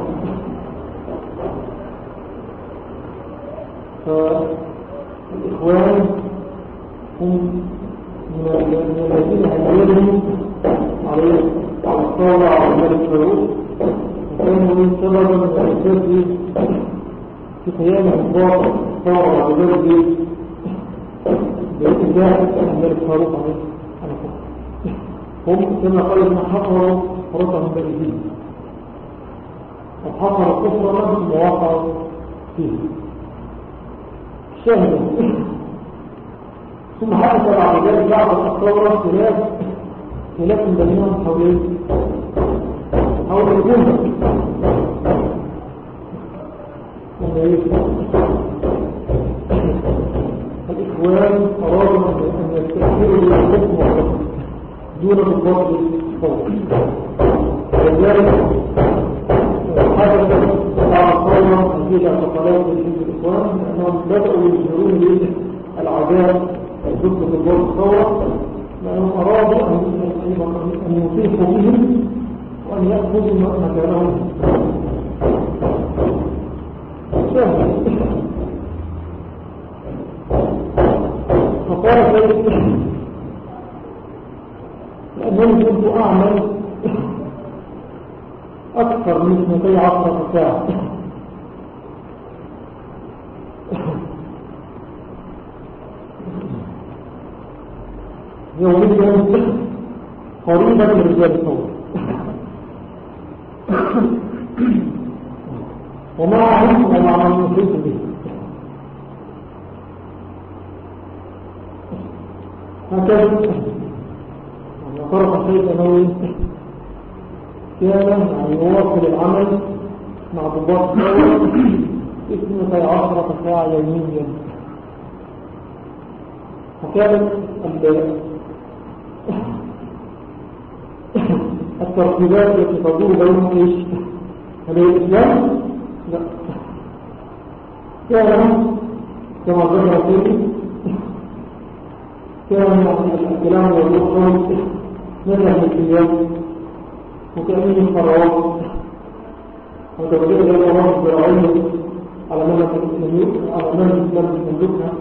فالإخوان هم من الذين هيئوا على الثورة على الملك فاروق، وكانوا سببا من الأساس في قيام الثورة على ذلك بإتجاه الملك فاروق عليه هم كما قال ابن حفروا فرطا من بلدين وحفر الكفر نفس المواقع فيه شاهد. ثم حدث بعد ذلك بعض الثورة خلاف خلاف بينهم حول حول الجملة الإخوان أرادوا أن يستأثروا بالحكم والحكم دون ضباط الثورة، ولذلك حدث بعد الثورة نتيجة اعتقالات حزب الإخوان لأنهم بدأوا يظهرون العذاب ضد ضباط الثورة، لأنهم أرادوا أن يطيحوا بهم وأن يأخذوا مكانهم. فقال سيد لأنني كنت أعمل أكثر من اثنتي عشرة ساعة يوميا قريبا من رجال الثورة، ومعهم ومع من يحيط به. هكذا طرق الشيء أنه كان يعني يواصل العمل مع ضباط الثورة اثنتي عشرة ساعة يوميا. وكانت الترتيبات التي تدور بينهم ايش؟ هل هي الإسلام؟ لا، كان كما ذكر فيه كان الكلام والوقت نزل في اليوم وكأنه القرارات وتوجيه الأمراض الزراعية على منهج الإسلام المملوكة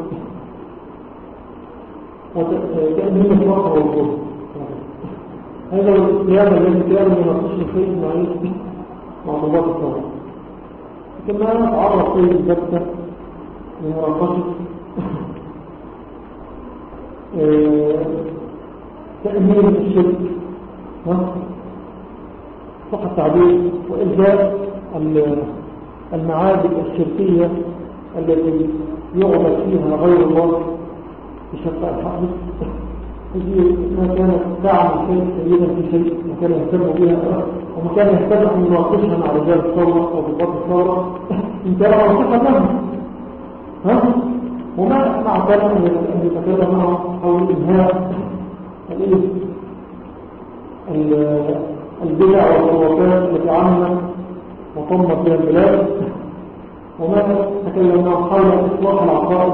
وكأنه الفقر والظلم. هذا هو الإسلام الذي كان يناقش الشيء مع ضباط الثورة، كما تعرض فيه البتة لمناقشة تأمين الشرك فقط التعبير وإلغاء المعابد الشركية التي يعبد فيها غير الله بشفاء الحق. هذه ما كانت تعمل شيء سيدا في شيء ما كان يهتم بها وما كان يهتم أن يناقشها مع رجال الثورة أو ضباط الثورة إن كان موثقا لهم، ها وما مع كلام أن يتكلم معه حول إنهاء البدع والخرافات التي عمت وطمت بها البلاد، وما تكلم معه حول إصلاح العقائد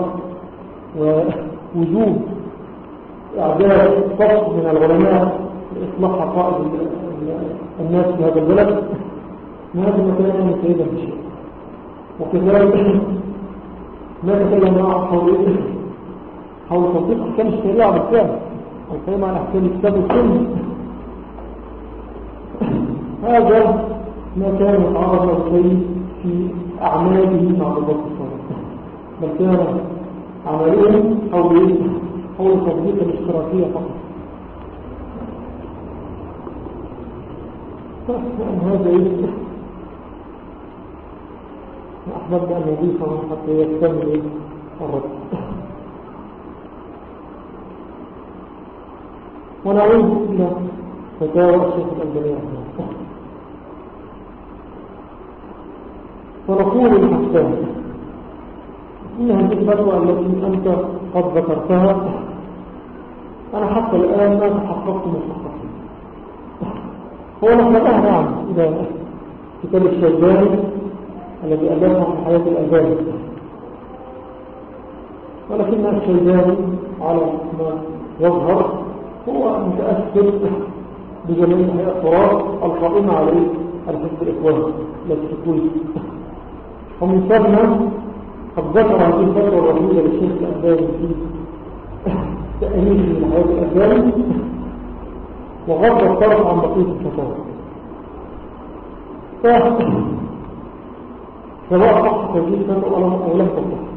ووجود إعداد فصل من العلماء لإصلاح عقائد الناس في هذا البلد. ما هذا المكان سيدا في شيء. وكذلك ما تكلم معه حول حول تطبيق أحكام الشريعة بالفعل والكلام عن أحكام الكتاب والسنة. هذا ما كان يتعرض له في أعماله مع ضباط الثورة، بل كان عملهم حول حول تطبيق الاشتراكية فقط. هذا يجب أحببت أن يضيفه حتى يكتمل الرد. ونعود إلى فتاوى الشيخ الألباني رحمه الله. فنقول الحسان إن هذه الفتوى التي أنت قد ذكرتها أنا حتى الآن ما تحققت مصححا. هو نقلها نعم إلى كتاب الشيباني الذي ألفه في حياة الألباني، ولكن الشيباني على ما يظهر هو متأثر بجميع الأطراف القائمة عليه الحزب الإخواني التي في الكويت. ومن ثم قد ذكر هذه الفتوى الوحيدة للشيخ الألباني في تأليف من حياة الألباني وغض الطرف عن بقية الفتاوى. سواء صحت هذه الفتوى أو لم تصح،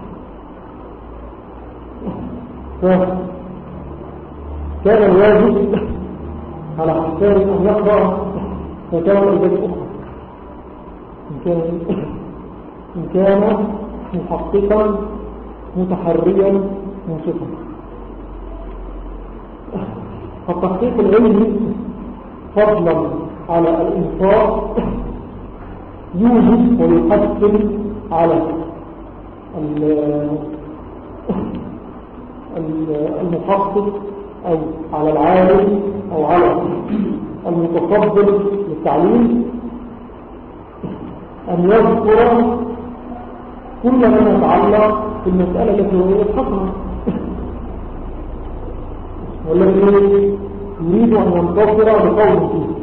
فكان الواجب على حسان أن يقرأ فتاوى الألباني أخرى إن كان إن كان محققا متحريا منصفا. فالتحقيق العلمي فضلا على الإنصاف يوجد ويحسن على المحقق أو على العالم أو على المتصدر للتعليم أن يذكر كل ما يتعلق بالمسألة التي هو يبحثها والذي يريد أن ينتصر لقوله فيه.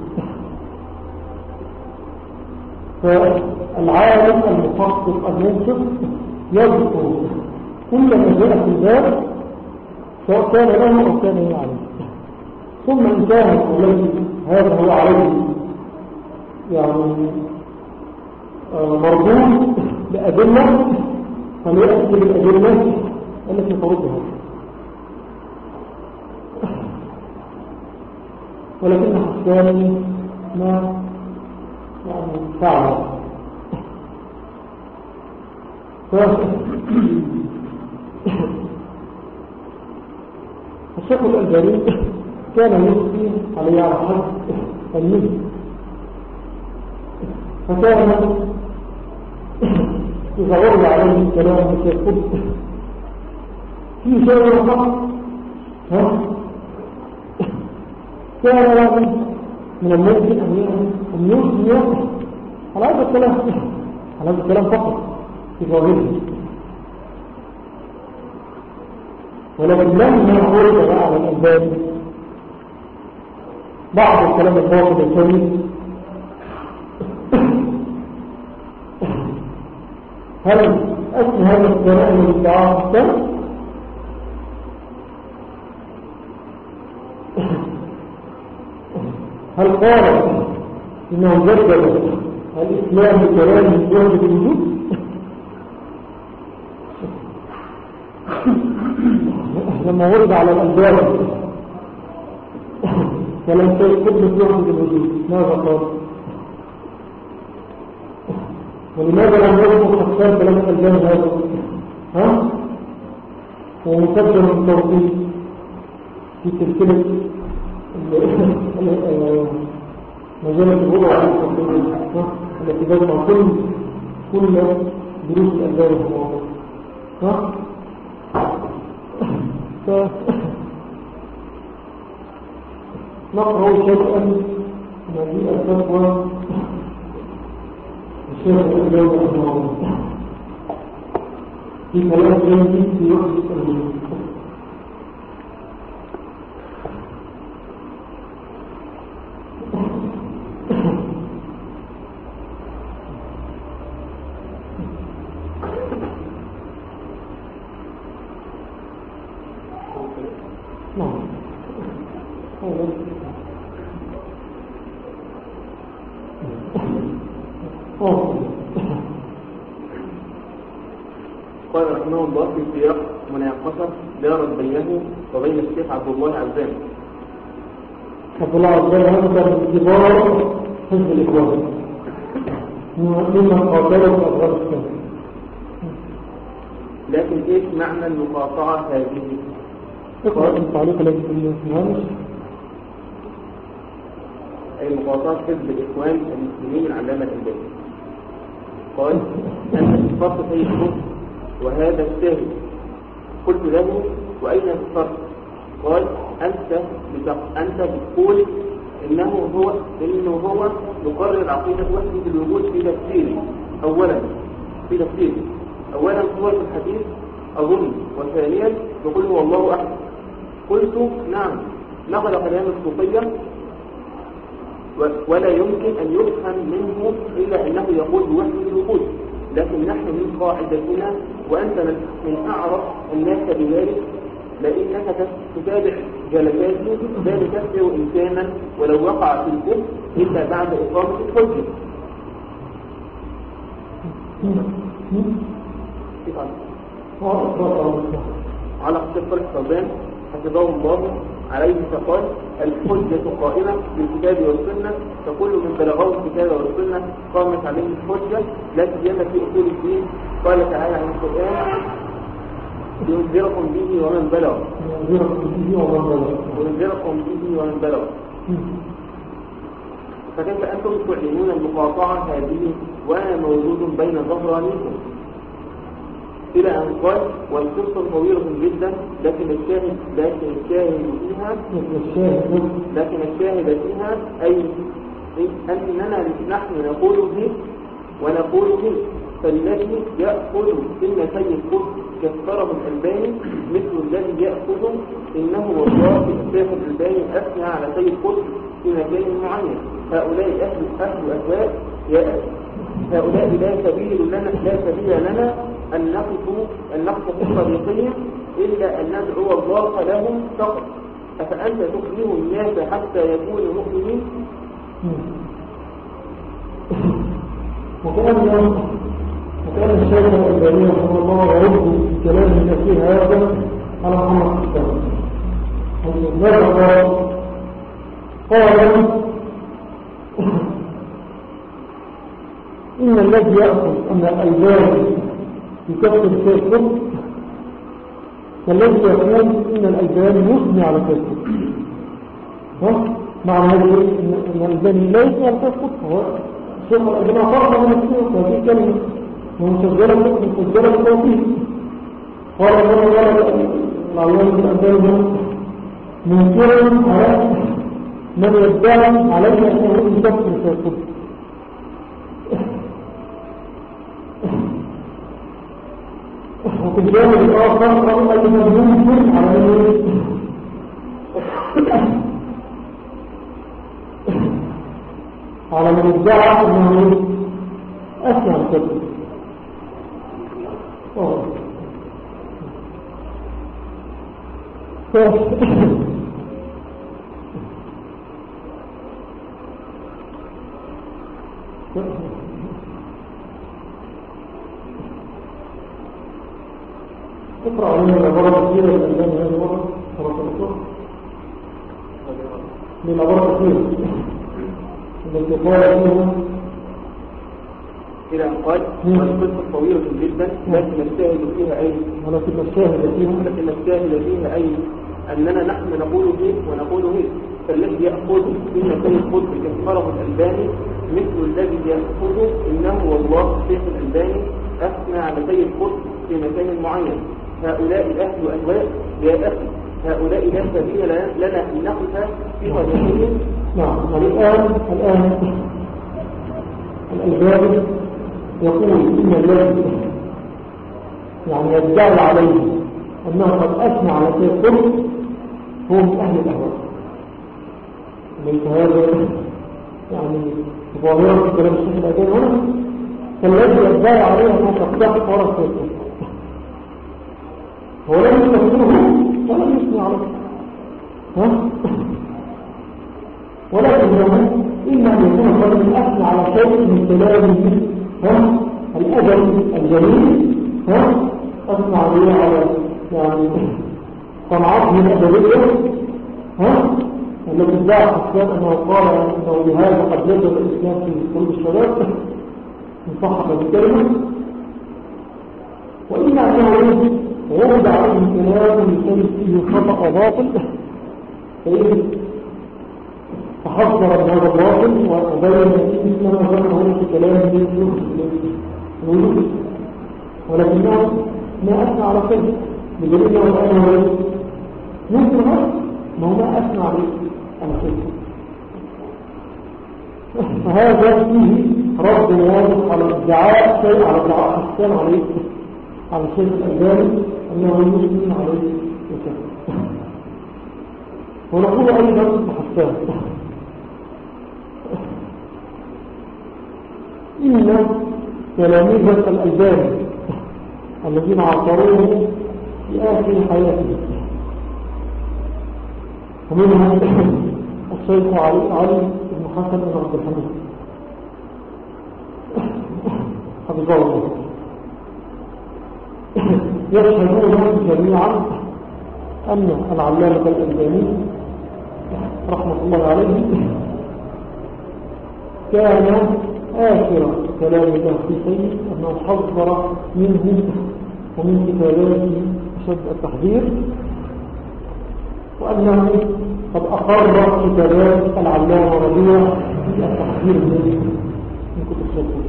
فالعالم المحقق المنصف يذكر كل ما جاء في الباب سواء كان له أو كان عليه، ثم إن كان الذي هذا هو عليه يعني مرجوع بأدلة فليأتي بالأدلة التي تردها. ولكن حسان ما يعني فعل الشيخ الألباني كان يفتي عليه على حد النبي، فكان إذا ورد عليه الكلام يقول في شيء فقط ها كان له من الممكن أن يثني على هذا الكلام على هذا الكلام فقط في ظاهره، ولكن لما ورد على الألباني بعض الكلام الباطل الثاني هل أسم هذا الكلام الادعاء الثاني هل قال إنه جدد الإسلام بكلام وحدة الوجود؟ لما ورد على الألباني كلام قبل وحدة الوجود ماذا قال؟ ولماذا لم يذكر حسان كلام الألباني هذا؟ ها؟ هو مسجل من التوقيت في سلسلة مجالة الوضع على التوقيت التي تجمع كل كل دروس الألباني في الموضوع. ها؟ نقرأ شيئا من هذه الفتوى الشيخ الألباني رحمه الله في كلام جيد في وحدة الوجود. قال رحمه الله في سياق مناقشة دارت بينه وبين الشيخ عبد الله عزام. عبد الله عزام هذا كان كبار حزب الإخوان ممن قاتلوا في أفغانستان. لكن ايش معنى المقاطعة هذه؟ اقرأ التعليق الذي في الهامش. أي مقاطعة حزب الإخوان المسلمين العلامة الألباني. قال أنت الفرق في الكفر وهذا الشاهد. قلت له وأين الفرق؟ قال أنت أنت بتقول إنه هو إنه هو يقرر عقيدة وحدة الوجود في تفسيره. أولا في تفسيره أولا صورة الحديث أظن، وثانيا يقول هو الله أحد. قلت نعم، نقل كلام الصوفية ولا يمكن أن يفهم منه إلا أنه يقول بوحدة الوجود، لكن نحن من قاعدتنا وأنت من أعرف الناس بذلك لأنك تتابع جلساته لا تكفر إنسانا ولو وقع في الكفر إلا بعد إقامة الحجة. على اختصار الصلبان حفظه الله عليه فقال الحجة قائمة بالكتاب والسنة، فكل من بلغه الكتاب والسنة قامت عليه الحجة، لا سيما في أصول الدين. قال تعالى عن القرآن ينذركم به ومن بلغ وينذركم به ومن بلغ. فكيف أنتم تعلنون المقاطعة هذه وأنا موجود بين ظهرانيكم؟ إلى أن قال والقصة طويلة جدا لكن الشاهد لكن الشاهد فيها لكن الشاهد فيها أي أننا نحن نقول به ونقول به، فالذي يأخذ سنتي الكفر كفره الألباني مثل الذي يأخذ إنه والله الشيخ الألباني أثنى على سيد الكفر في مكان معين. هؤلاء أهل أهل أهواء يا هؤلاء لا سبيل لنا لا سبيل لنا أن نقف أن نقف في طريقهم إلا أن ندعو الله لهم فقط. أفأنت تكره الناس حتى يكونوا مؤمنين؟ وكان وكان الشيخ الألباني رحمه الله يرد كلامه في هذا على محمد الثاني. قال إن الذي يأخذ أن الألباني يكفر كافر فالذي يقول إن الألباني يثني على كافر. ها؟ معنى هذا إن الألباني لا يثني على كافر، هو ثم الأجماع فرق من السيوط هذه كلمة ومسجلة مسجلة بالتوفيق. قال الله العلامة الألباني منكرا على من يدعي عليه أنه يكفر كافر. وفي الجانب الآخر قالوا أن ممكن على من على من ادعى أنه أسمع الكذب. اقرأ علينا العبارة كثيرة للألباني هذه المرة خلاص الأخوة من العبارة كثيرة التي قال فيها إلى أن قال والقصة طويلة جدا لكن الشاهد فيها أي ولكن الشاهد فيها لكن الشاهد فيها أي أننا نحن نقول به ونقول به، فالذي يأخذ إن سيد القدس كفره الألباني مثل الذي يأخذ إنه والله الشيخ الألباني أثنى على سيد القدس في مكان معين. هؤلاء الأهل وأهواء يا أخي، هؤلاء لا سبيل لنا أن نقف في طريقهم. نعم. الآن الآن الألباني يقول إن الذي يعني يدعي عليه أنه قد أثنى على سيد القدس هو من أهل الأهواء. ليس هذا يعني ظاهرة كلام الشيخ الألباني هنا، فالذي يدعي عليه أنه قد ضحك وراء سيد القدس هو لم يستخدمه ولم يثني عليه، ها؟ ولكن هو إما أن يكون قد أثنى على شيء من كلامه، ها؟ الأدب الجميل، ها؟ أثنى عليه على يعني صنعته الأدبية، ها؟ التي ادعى حسان أنه قال أنه بهذا قد يجب الإسلام في قلوب الشباب إن صح بالكلمة. وإما أنه يجب ورد عليه كلام يكون فيه خطأ باطل فحذر من هذا الباطل وبين فيه مثل ما ذكره في كلام الوجود، ولكنه ما أثنى على شيء بدليل أنه ممكن هذا ما هو ما أثنى على شيء. فهذا فيه رد واضح على ادعاء شيء على ادعاء حسان عليه على الشيخ الألباني أنه يسلم عليه وكذا. ونقول أيضا حسان إن تلاميذ الألباني الذين عاصروه في آخر حياته ومنهم الشيخ علي علي بن حسن بن عبد الحميد حفظه الله يشهدون جميعا أن العلامة الألباني رحمة الله عليه كان آخر كلام الله في شيء أنه حذر منه ومن كتاباته أشد التحذير، وأنه قد أقر كتابات العلامة ربيع في التحذير من كتب الشيخ،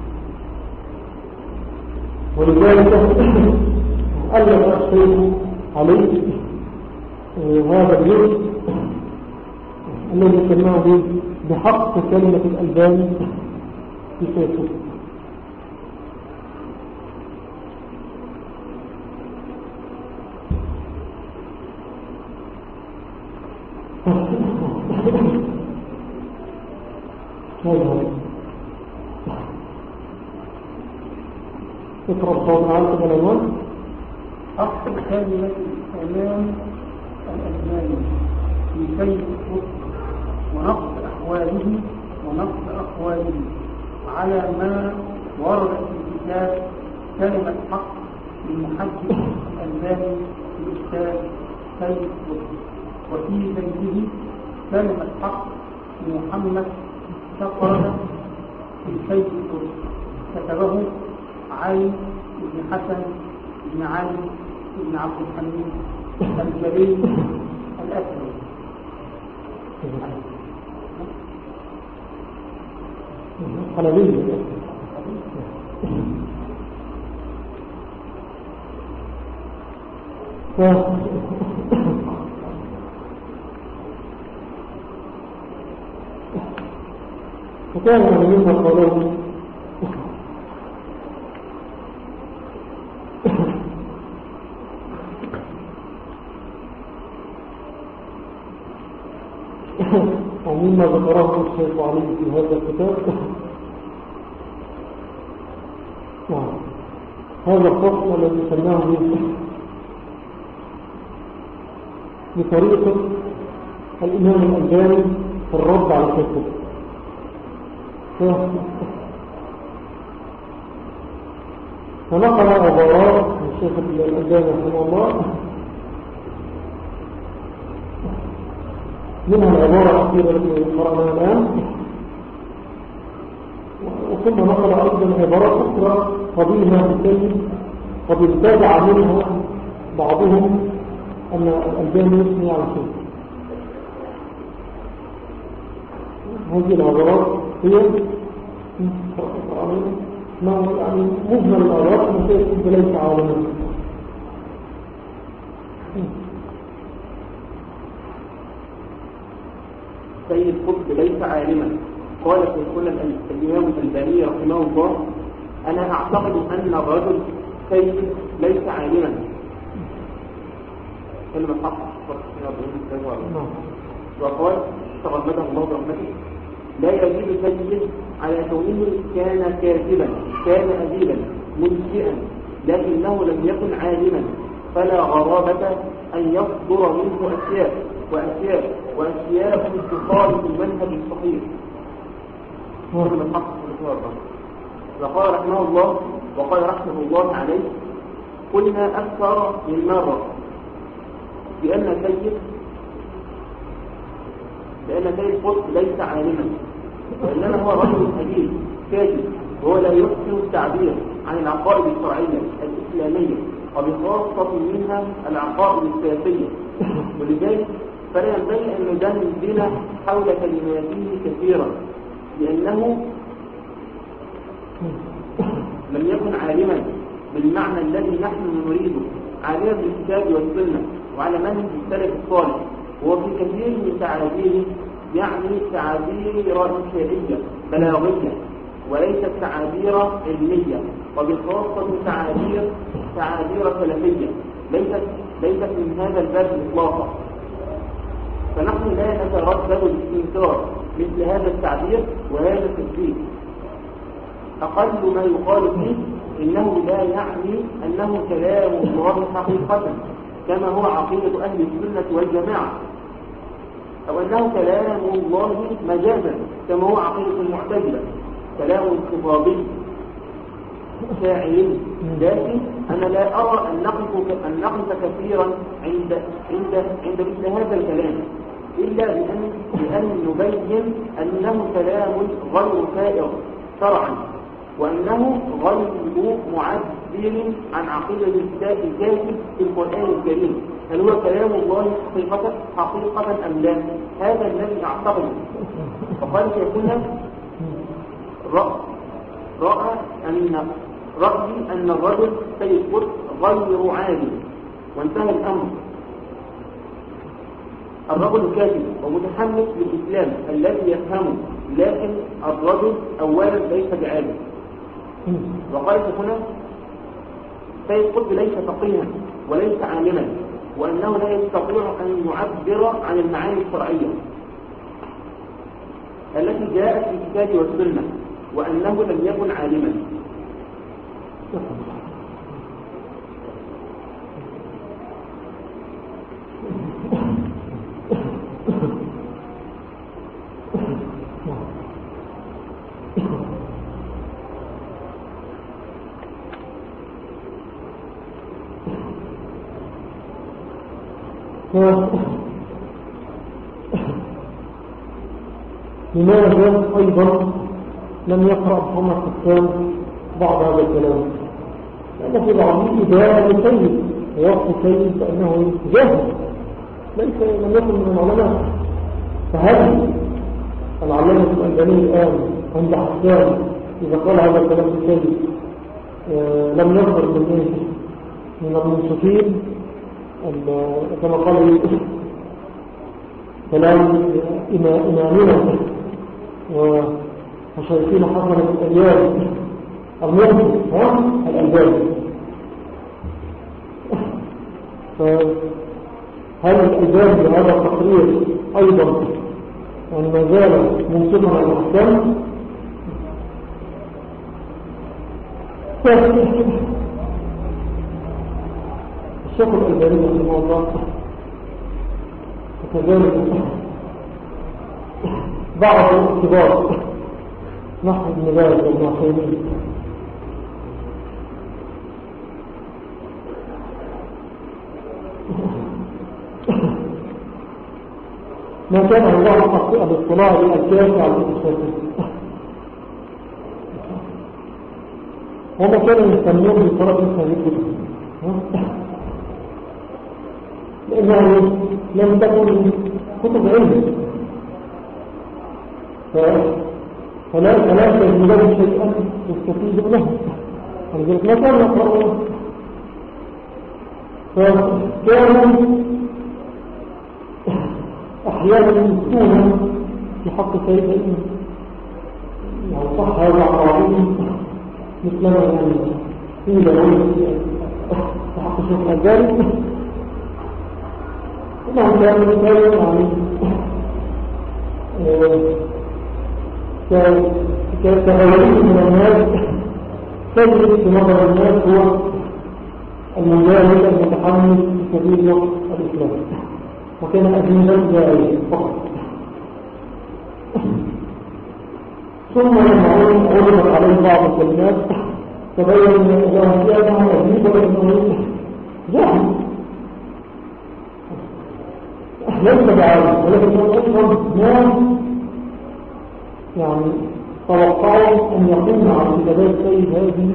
ولذلك ألف الشيخ عليه هذا الجزء الذي سماه بحق كلمة الألباني في شيخه. اقرأ الصوت عنك بالعنوان حق كلمة الإسلام الألباني في كيف الحكم ونقص أحواله ونقص أقواله على ما ورد في الكتاب كلمة حق للمحدث الألباني الأستاذ سيد قطب، وفي بيته كلمة حق لمحمد شقرة في سيد قطب كتبه علي بن حسن بن علي بن عبد الحميد الجليل الأسود. حلبي فكان من قوله ومما ذكره الشيخ علي في هذا الكتاب هذا الفصل الذي سماه بطريقة الإمام الألباني في الرد على الكتب. فنقل عبارات من الشيخ الألباني رحمه الله، منها العبارة الأخيرة التي قرأناها الآن، وثم نقل أيضا عبارات أخرى قبيلها بالتالي قد ابتدع منها بعضهم أن الألباني يثني على شيء. هذه العبارات هي يعني مجمل العبارات التي ليس عالما. سيد قطب ليس عالما. قال شيخنا الإمام الألباني رحمه الله: أنا أعتقد أن الرجل سيد ليس عالما. كلمة حق. وقال تغمده الله برحمته: لا يجب سيد على كونه كان كاذبا كان أديبا منشئا، لكنه لم يكن عالما، فلا غرابة أن يصدر منه أشياء وأشياء وأشياء تخالف المنهج الصحيح. كلمة حق. وقال رحمه الله وقال رحمه الله عليه: قلنا أكثر من مرة بأن سيد لأن سيد قطب ليس عالما، وإنما هو رجل أديب كاذب، وهو لا يحسن التعبير عن العقائد الشرعية الإسلامية، وبخاصة منها العقائد السياسية، ولذلك فلا ينبغي أن ندندن حول كلماته كثيرا، لأنه لم يكن عالما بالمعنى الذي نحن نريده، عالما بالكتاب والسنة وعلى منهج السلف الصالح. وهو في كثير من تعابيره يعني تعابير إنشائية بلاغية وليست تعابير علمية، وبالخاصة تعابير تعابير سلفية ليست ليست من هذا الباب إطلاقا. فنحن لا نتردد باستنكار مثل هذا التعبير وهذا التفسير. أقل ما يقال فيه إنه لا يعني أنه كلام الله حقيقة كما هو عقيدة أهل السنة والجماعة، أو أنه كلام الله مجازا كما هو عقيدة المعتزلة، كلام خطابي شاعري. لكن أنا لا أرى أن نقف أن نقف كثيرا عند عند عند مثل هذا الكلام، إلا بأن بأن نبين أنه كلام غير سائر شرعا، وأنه غير معبر عن عقيدة الكاتب في القرآن الكريم. هل هو كلام الله حقيقة حقيقة أم لا؟ هذا الذي نعتقده. فقال شيخنا رأى أن رأيي أن الرجل سيكون غير عالم، وانتهى الأمر. الرجل كاتب ومتحمس للإسلام الذي يفهمه، لكن الرجل أولا ليس بعالم. وقال هنا سيد قطب ليس فقيها وليس عالما، وأنه لا يستطيع أن يعبر عن المعاني الشرعية التي جاءت في الكتاب والسنة، وأنه لم يكن عالما. لماذا أيضا لم يقرأ محمد حسان بعض هذا الكلام؟ لأن في بعضه إداء لسيد ووصف سيد بأنه جاهل ليس لم يكن من العلماء. فهل العلامة الألباني الآن عند حسان إذا قال هذا الكلام لسيد آه لم يصدر من إيه؟ من المنصفين كما قال كلام إمامنا وشيخين حسن الأيام المنصف الألباني؟ فهل الألباني بهذا التقرير أيضا يعني ما زال منصفا على الأحكام؟ الشيخ الألباني رحمه الله وكذلك بعض الاعتبار نحو ابن باز وابن عثيمين ما كان الله الحقيقة بالاطلاع للكافة على الإسلام، وما كان يستمعون بطرق الإسلام لأنه لم تكن كتب علم، فلا فلا تجد له شيئا يستفيد منه، ولذلك ما كان يقرأ. فكانوا أحيانا يفتون في حق سيدنا يعني صح هذا عقارين مثلما يعني قيل له في حق الشيخ الألباني إنه كان يتكلم يعني كأولين من الناس تجد في نظر الناس هو المجاهد المتحمس في سبيل الإسلام، وكان أدينا جائزا فقط. ثم لما عرضت عليه بعض الكلمات تبين أنه كان أديب وأنه جاهل ليس بعالم، ولكن أصلا ما يعني توقعوا أن يقوم عن كتابات سيد هذه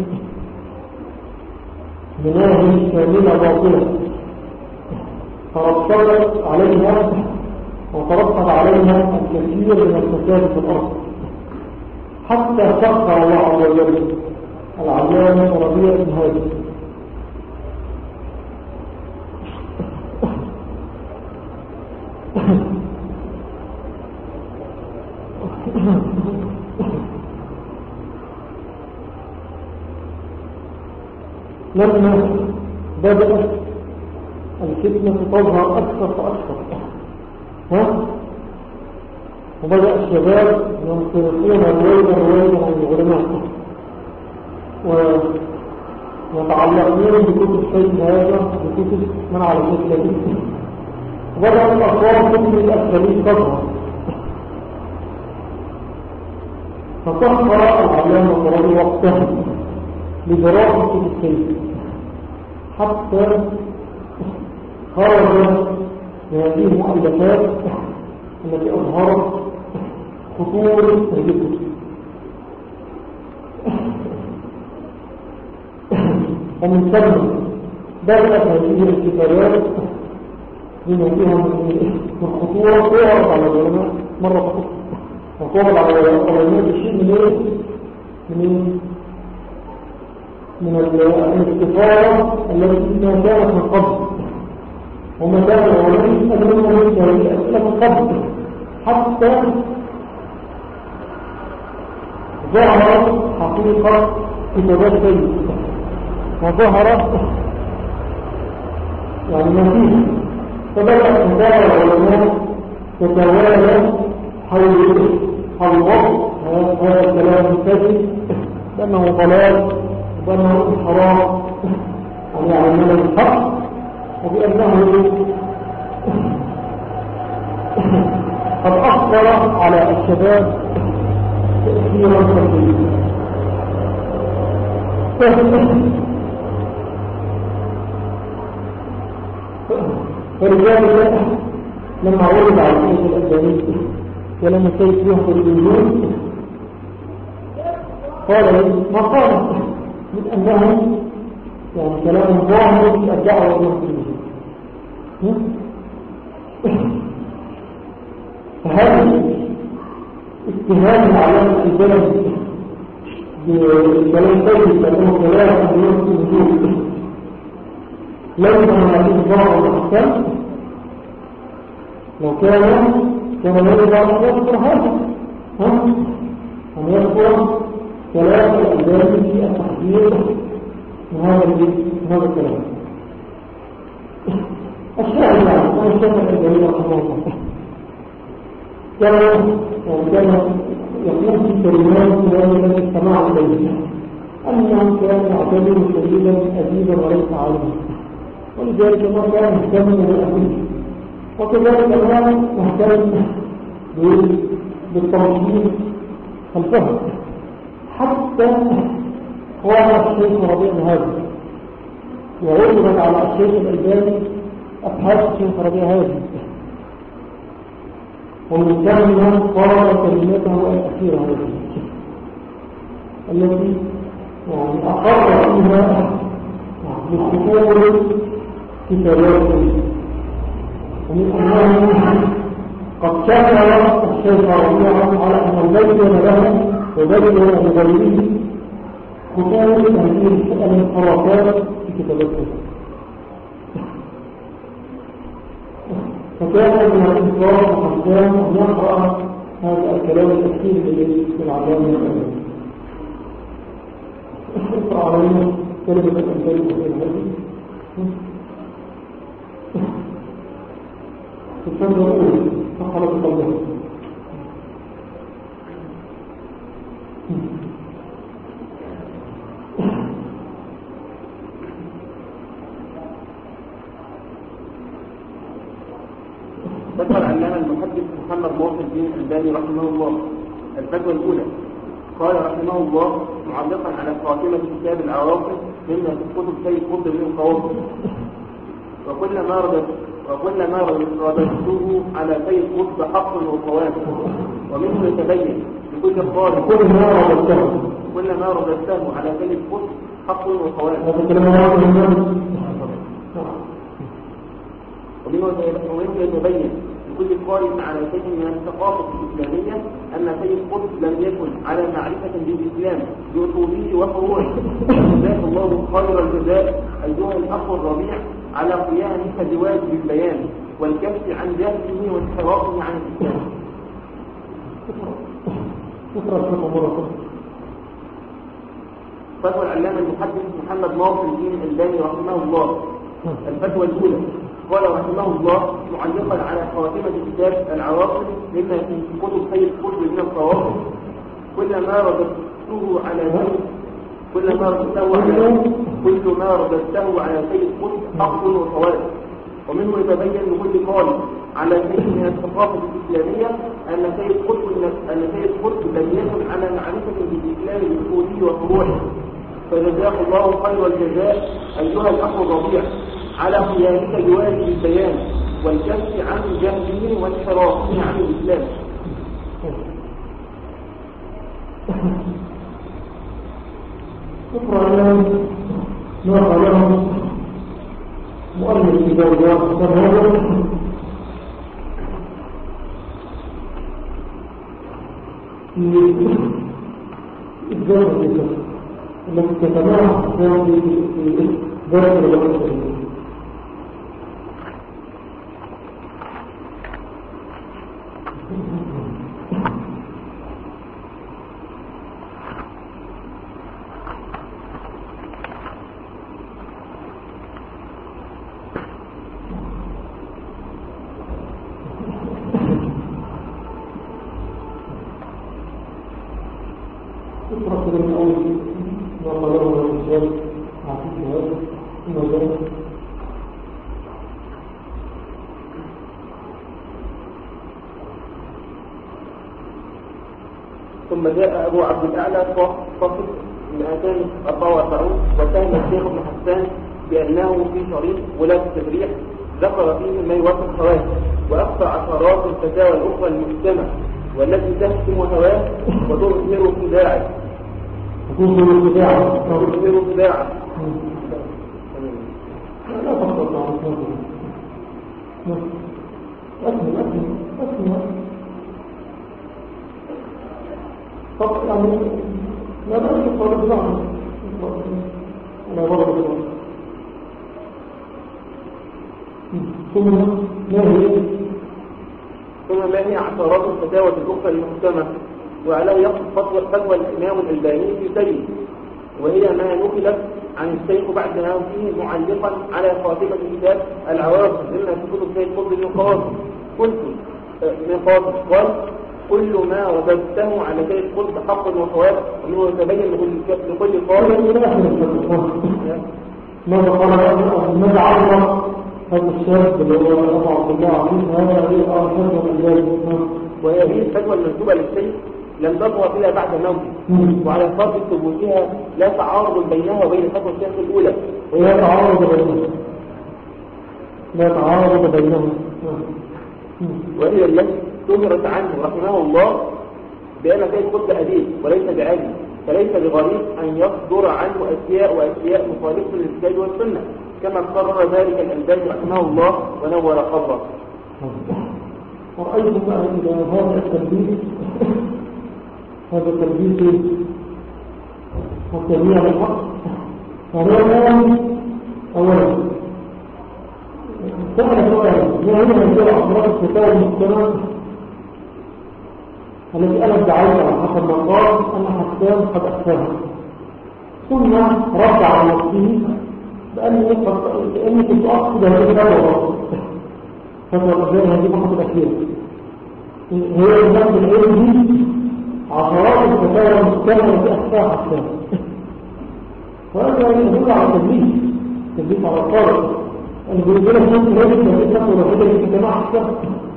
مناهج كاملة باطلة فرصدت عليها وترتب عليها الكثير من الفساد في الأرض، حتى سخر الله عز وجل العلامة ربيع بن هادي لما بدأت الفتنة تظهر أكثر فأكثر، ها؟ وبدأ الشباب ينطلقون رويدا رويدا عن العلماء ويتعلقون بكتب سيد هذا بكتب من على شكله، وبدأ الأصوات كتب الأسفلين تظهر، فسخر العلامة الطرابي وقتها لدراسة كتب السيد حتى خرج بهذه المؤلفات التي أظهرت خطورة هذه الكتب. ومن ثم بدأت هذه الكتابات بما فيها من الخطورة تعرض على العلماء مرة أخرى، وتعرض على العلماء بشيء من ايه؟ من من الاستفارة التي ما كانت من قبل، وما كان العلماء يسألون من هذه الأسئلة من قبل، حتى ظهرت حقيقة كتابات سيد، وظهرت يعني ما فيه، فبدأت مدار العلماء تتوالى حول حول وضع هذا الكلام الكذب بأنه ضلال وبأنه حرام يعني من الحق، وبأنه قد أثر على الشباب تأثيرا سلبيا. فلذلك لما عرض على الشيخ الألباني كلام السيد يخبر بالنور قال ما قال من أنه يعني كلام ظاهر في الدعوة والمسلمين، فهذا اتهام العلامة البلد بكلام سيد لأنه كلام المسلمين ليس من هذه الظاهر والأحكام، لو كان كان يجب أن يذكر هذا أن يذكر كلام الألباني في التحذير من هذا من هذا الكلام. الشاهد يعني أنا الشيخ الألباني رحمه الله كان كان يقول في كلمات التي استمع إليها أنه كان يعتبر شديدا أديبا وليس عالما، ولذلك ما كان مهتما بالأدب، وكذلك الآن مهتم بالتوجيه خلفه، حتى قام الشيخ ربيع هذا وعرضت على الشيخ الألباني أبحاث الشيخ ربيع هذا، ومن ثم قال كلمته الأخيرة هذه التي يعني أقر فيها بخطور كتاباته، ومن أنه قد شكر الشيخ ربيع على أن بين له وبين لغيره خطور هذه الانحرافات في كتاباته، فكان من الإنصاف والحسان أن يقرأ هذا الكلام الأخير للعلامة الألباني. اقرأ علينا كلمة الألباني في هذه تفضل أقول فقرة الله. ذكر العلامة المحدث محمد موصل الدين الألباني رحمه الله الفتوى الأولى، قال رحمه الله معلقا على خاتمة كتاب العواقب مما في كتب سيد قطب من القواصد، وكل ما ردت وكل ما رددته على سيد قطب حق وصواب، ومنه يتبين لكل قارئ كل ما رددته كل ما رددته على سيد قطب حق وصواب، ومنه يتبين لكل قائم على شيء من الثقافة الإسلامية أن سيد قطب لم يكن على معرفة بالإسلام بأصوله وفروعه. جزاه الله خير الجزاء أيها الأخ الربيع على قيامك بواجب البيان والكف عن جهله وانحرافه عن الإسلام. فتوى العلامة المحدث محمد ناصر الدين الألباني رحمه الله. الفتوى الأولى قال رحمه الله معلقا على خاتمة كتاب العواصم مما في كتب سيد قطب من القواصم: كلما رددته على سيد كلما رددته على كل ما رددته على سيد قطب حق وصواب. ومنه يتبين لكل قارئ على شيء من الثقافة الإسلامية أن سيد قطب أن سيد قطب لم يكن على معرفة بالإسلام بأصوله وفروعه. فجزاك الله خير الجزاء أيها الأخ الربيع على قيامك بواجب البيان والكف عن جهله وانحرافه عن الإسلام. شكرا ما قاله مؤلف كتاب هذا في إسلام الإسلام التي تتبعها في درجة الوقت. ثم جاء أبو عبد الأعلى صفحة مئتين وأربعة وأربعين وسهم الشيخ ابن حسان بأنه في شريط ولاة التبريح ذكر فيه ما يوافق هواه وأخطى عشرات الفتاوى الأخرى المجتمع والتي تهتم هواه وتظهر خداعه تظهر خداعه تظهر خداعه لا تخطط مع الصوت. أسمع أسمع أسمع فقط يعني لا بأس الطالب زعم على ضرب الوقت. ثم ما هي ثم ما هي عشرات الفتاوى الأخرى المحكمة وعليه يقصد فتوى فتوى الإمام الألباني في سيد، وهي ما نقلت عن الشيخ بعد موته معلقا على خاتمة كتاب العواصم مما في كتب سيد قطب بن القواصم. قلت من قواصم قال: كل ما رددته على سيد قطب حق وصواب ومنه يتبين لكل قائل. ماذا قال ماذا عرض هذا الشاب اللي هو أبو عبد الله عليه هذا هي أرشاد الأجيال وهذه الفتوى المنسوبة للشيخ لم تظهر إلا بعد موته، وعلى فرض ثبوتها لا تعارض بينها وبين فتوى الشيخ الأولى. لا تعارض بينها لا تعارض بينها وهي التي تمرت عنه رحمه الله بأن سيد قطب أديب وليس بعالم، فليس بغريب أن يصدر عنه أشياء وأشياء مخالفة للكتاب والسنة كما قرر ذلك الألباني رحمه الله ونور قبره. وأيضا إلى هذا التلبيس هذا التلبيس والتبيع للحق فهذا أولا سأل سؤال ما هي هذه أخبار الفتاوى المجتمع التي أنا ادعيتها حسب ما قال أن حسان قد أخفاها، ثم رد على نفسه بأني بأني كنت أقصد هذه الفتوى فتوى الأخبار هذه فقط الأخيرة هي الناس العلم دي عشرات الفتاوى المجتمع التي أخفاها حسان، وهذا يدل على تدليس تدليس على الطالب أن يقول لك أنت لازم تدليس نفسه ولا كده في الجماعة حسان.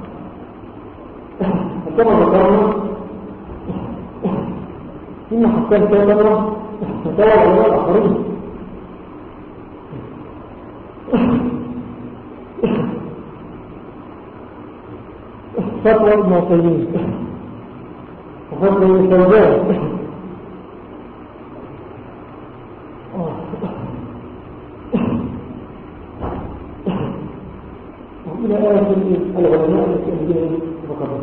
كما ذكرنا إن حسان كان مرة فتاوى العلماء الآخرين فتوى المعطيين وفتوى الفوزان إلى آخر العلماء التي أنجلهم ذكرهم.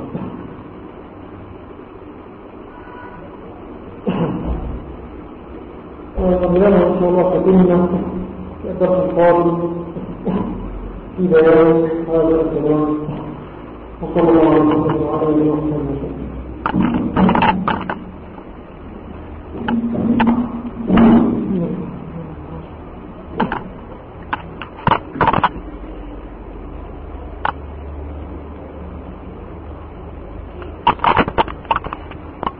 ومنها إن شاء الله قدمنا في الدرس القادم في بيان هذا الكلام، وصلى الله عليه وسلم وعلى آله وصحبه وسلم.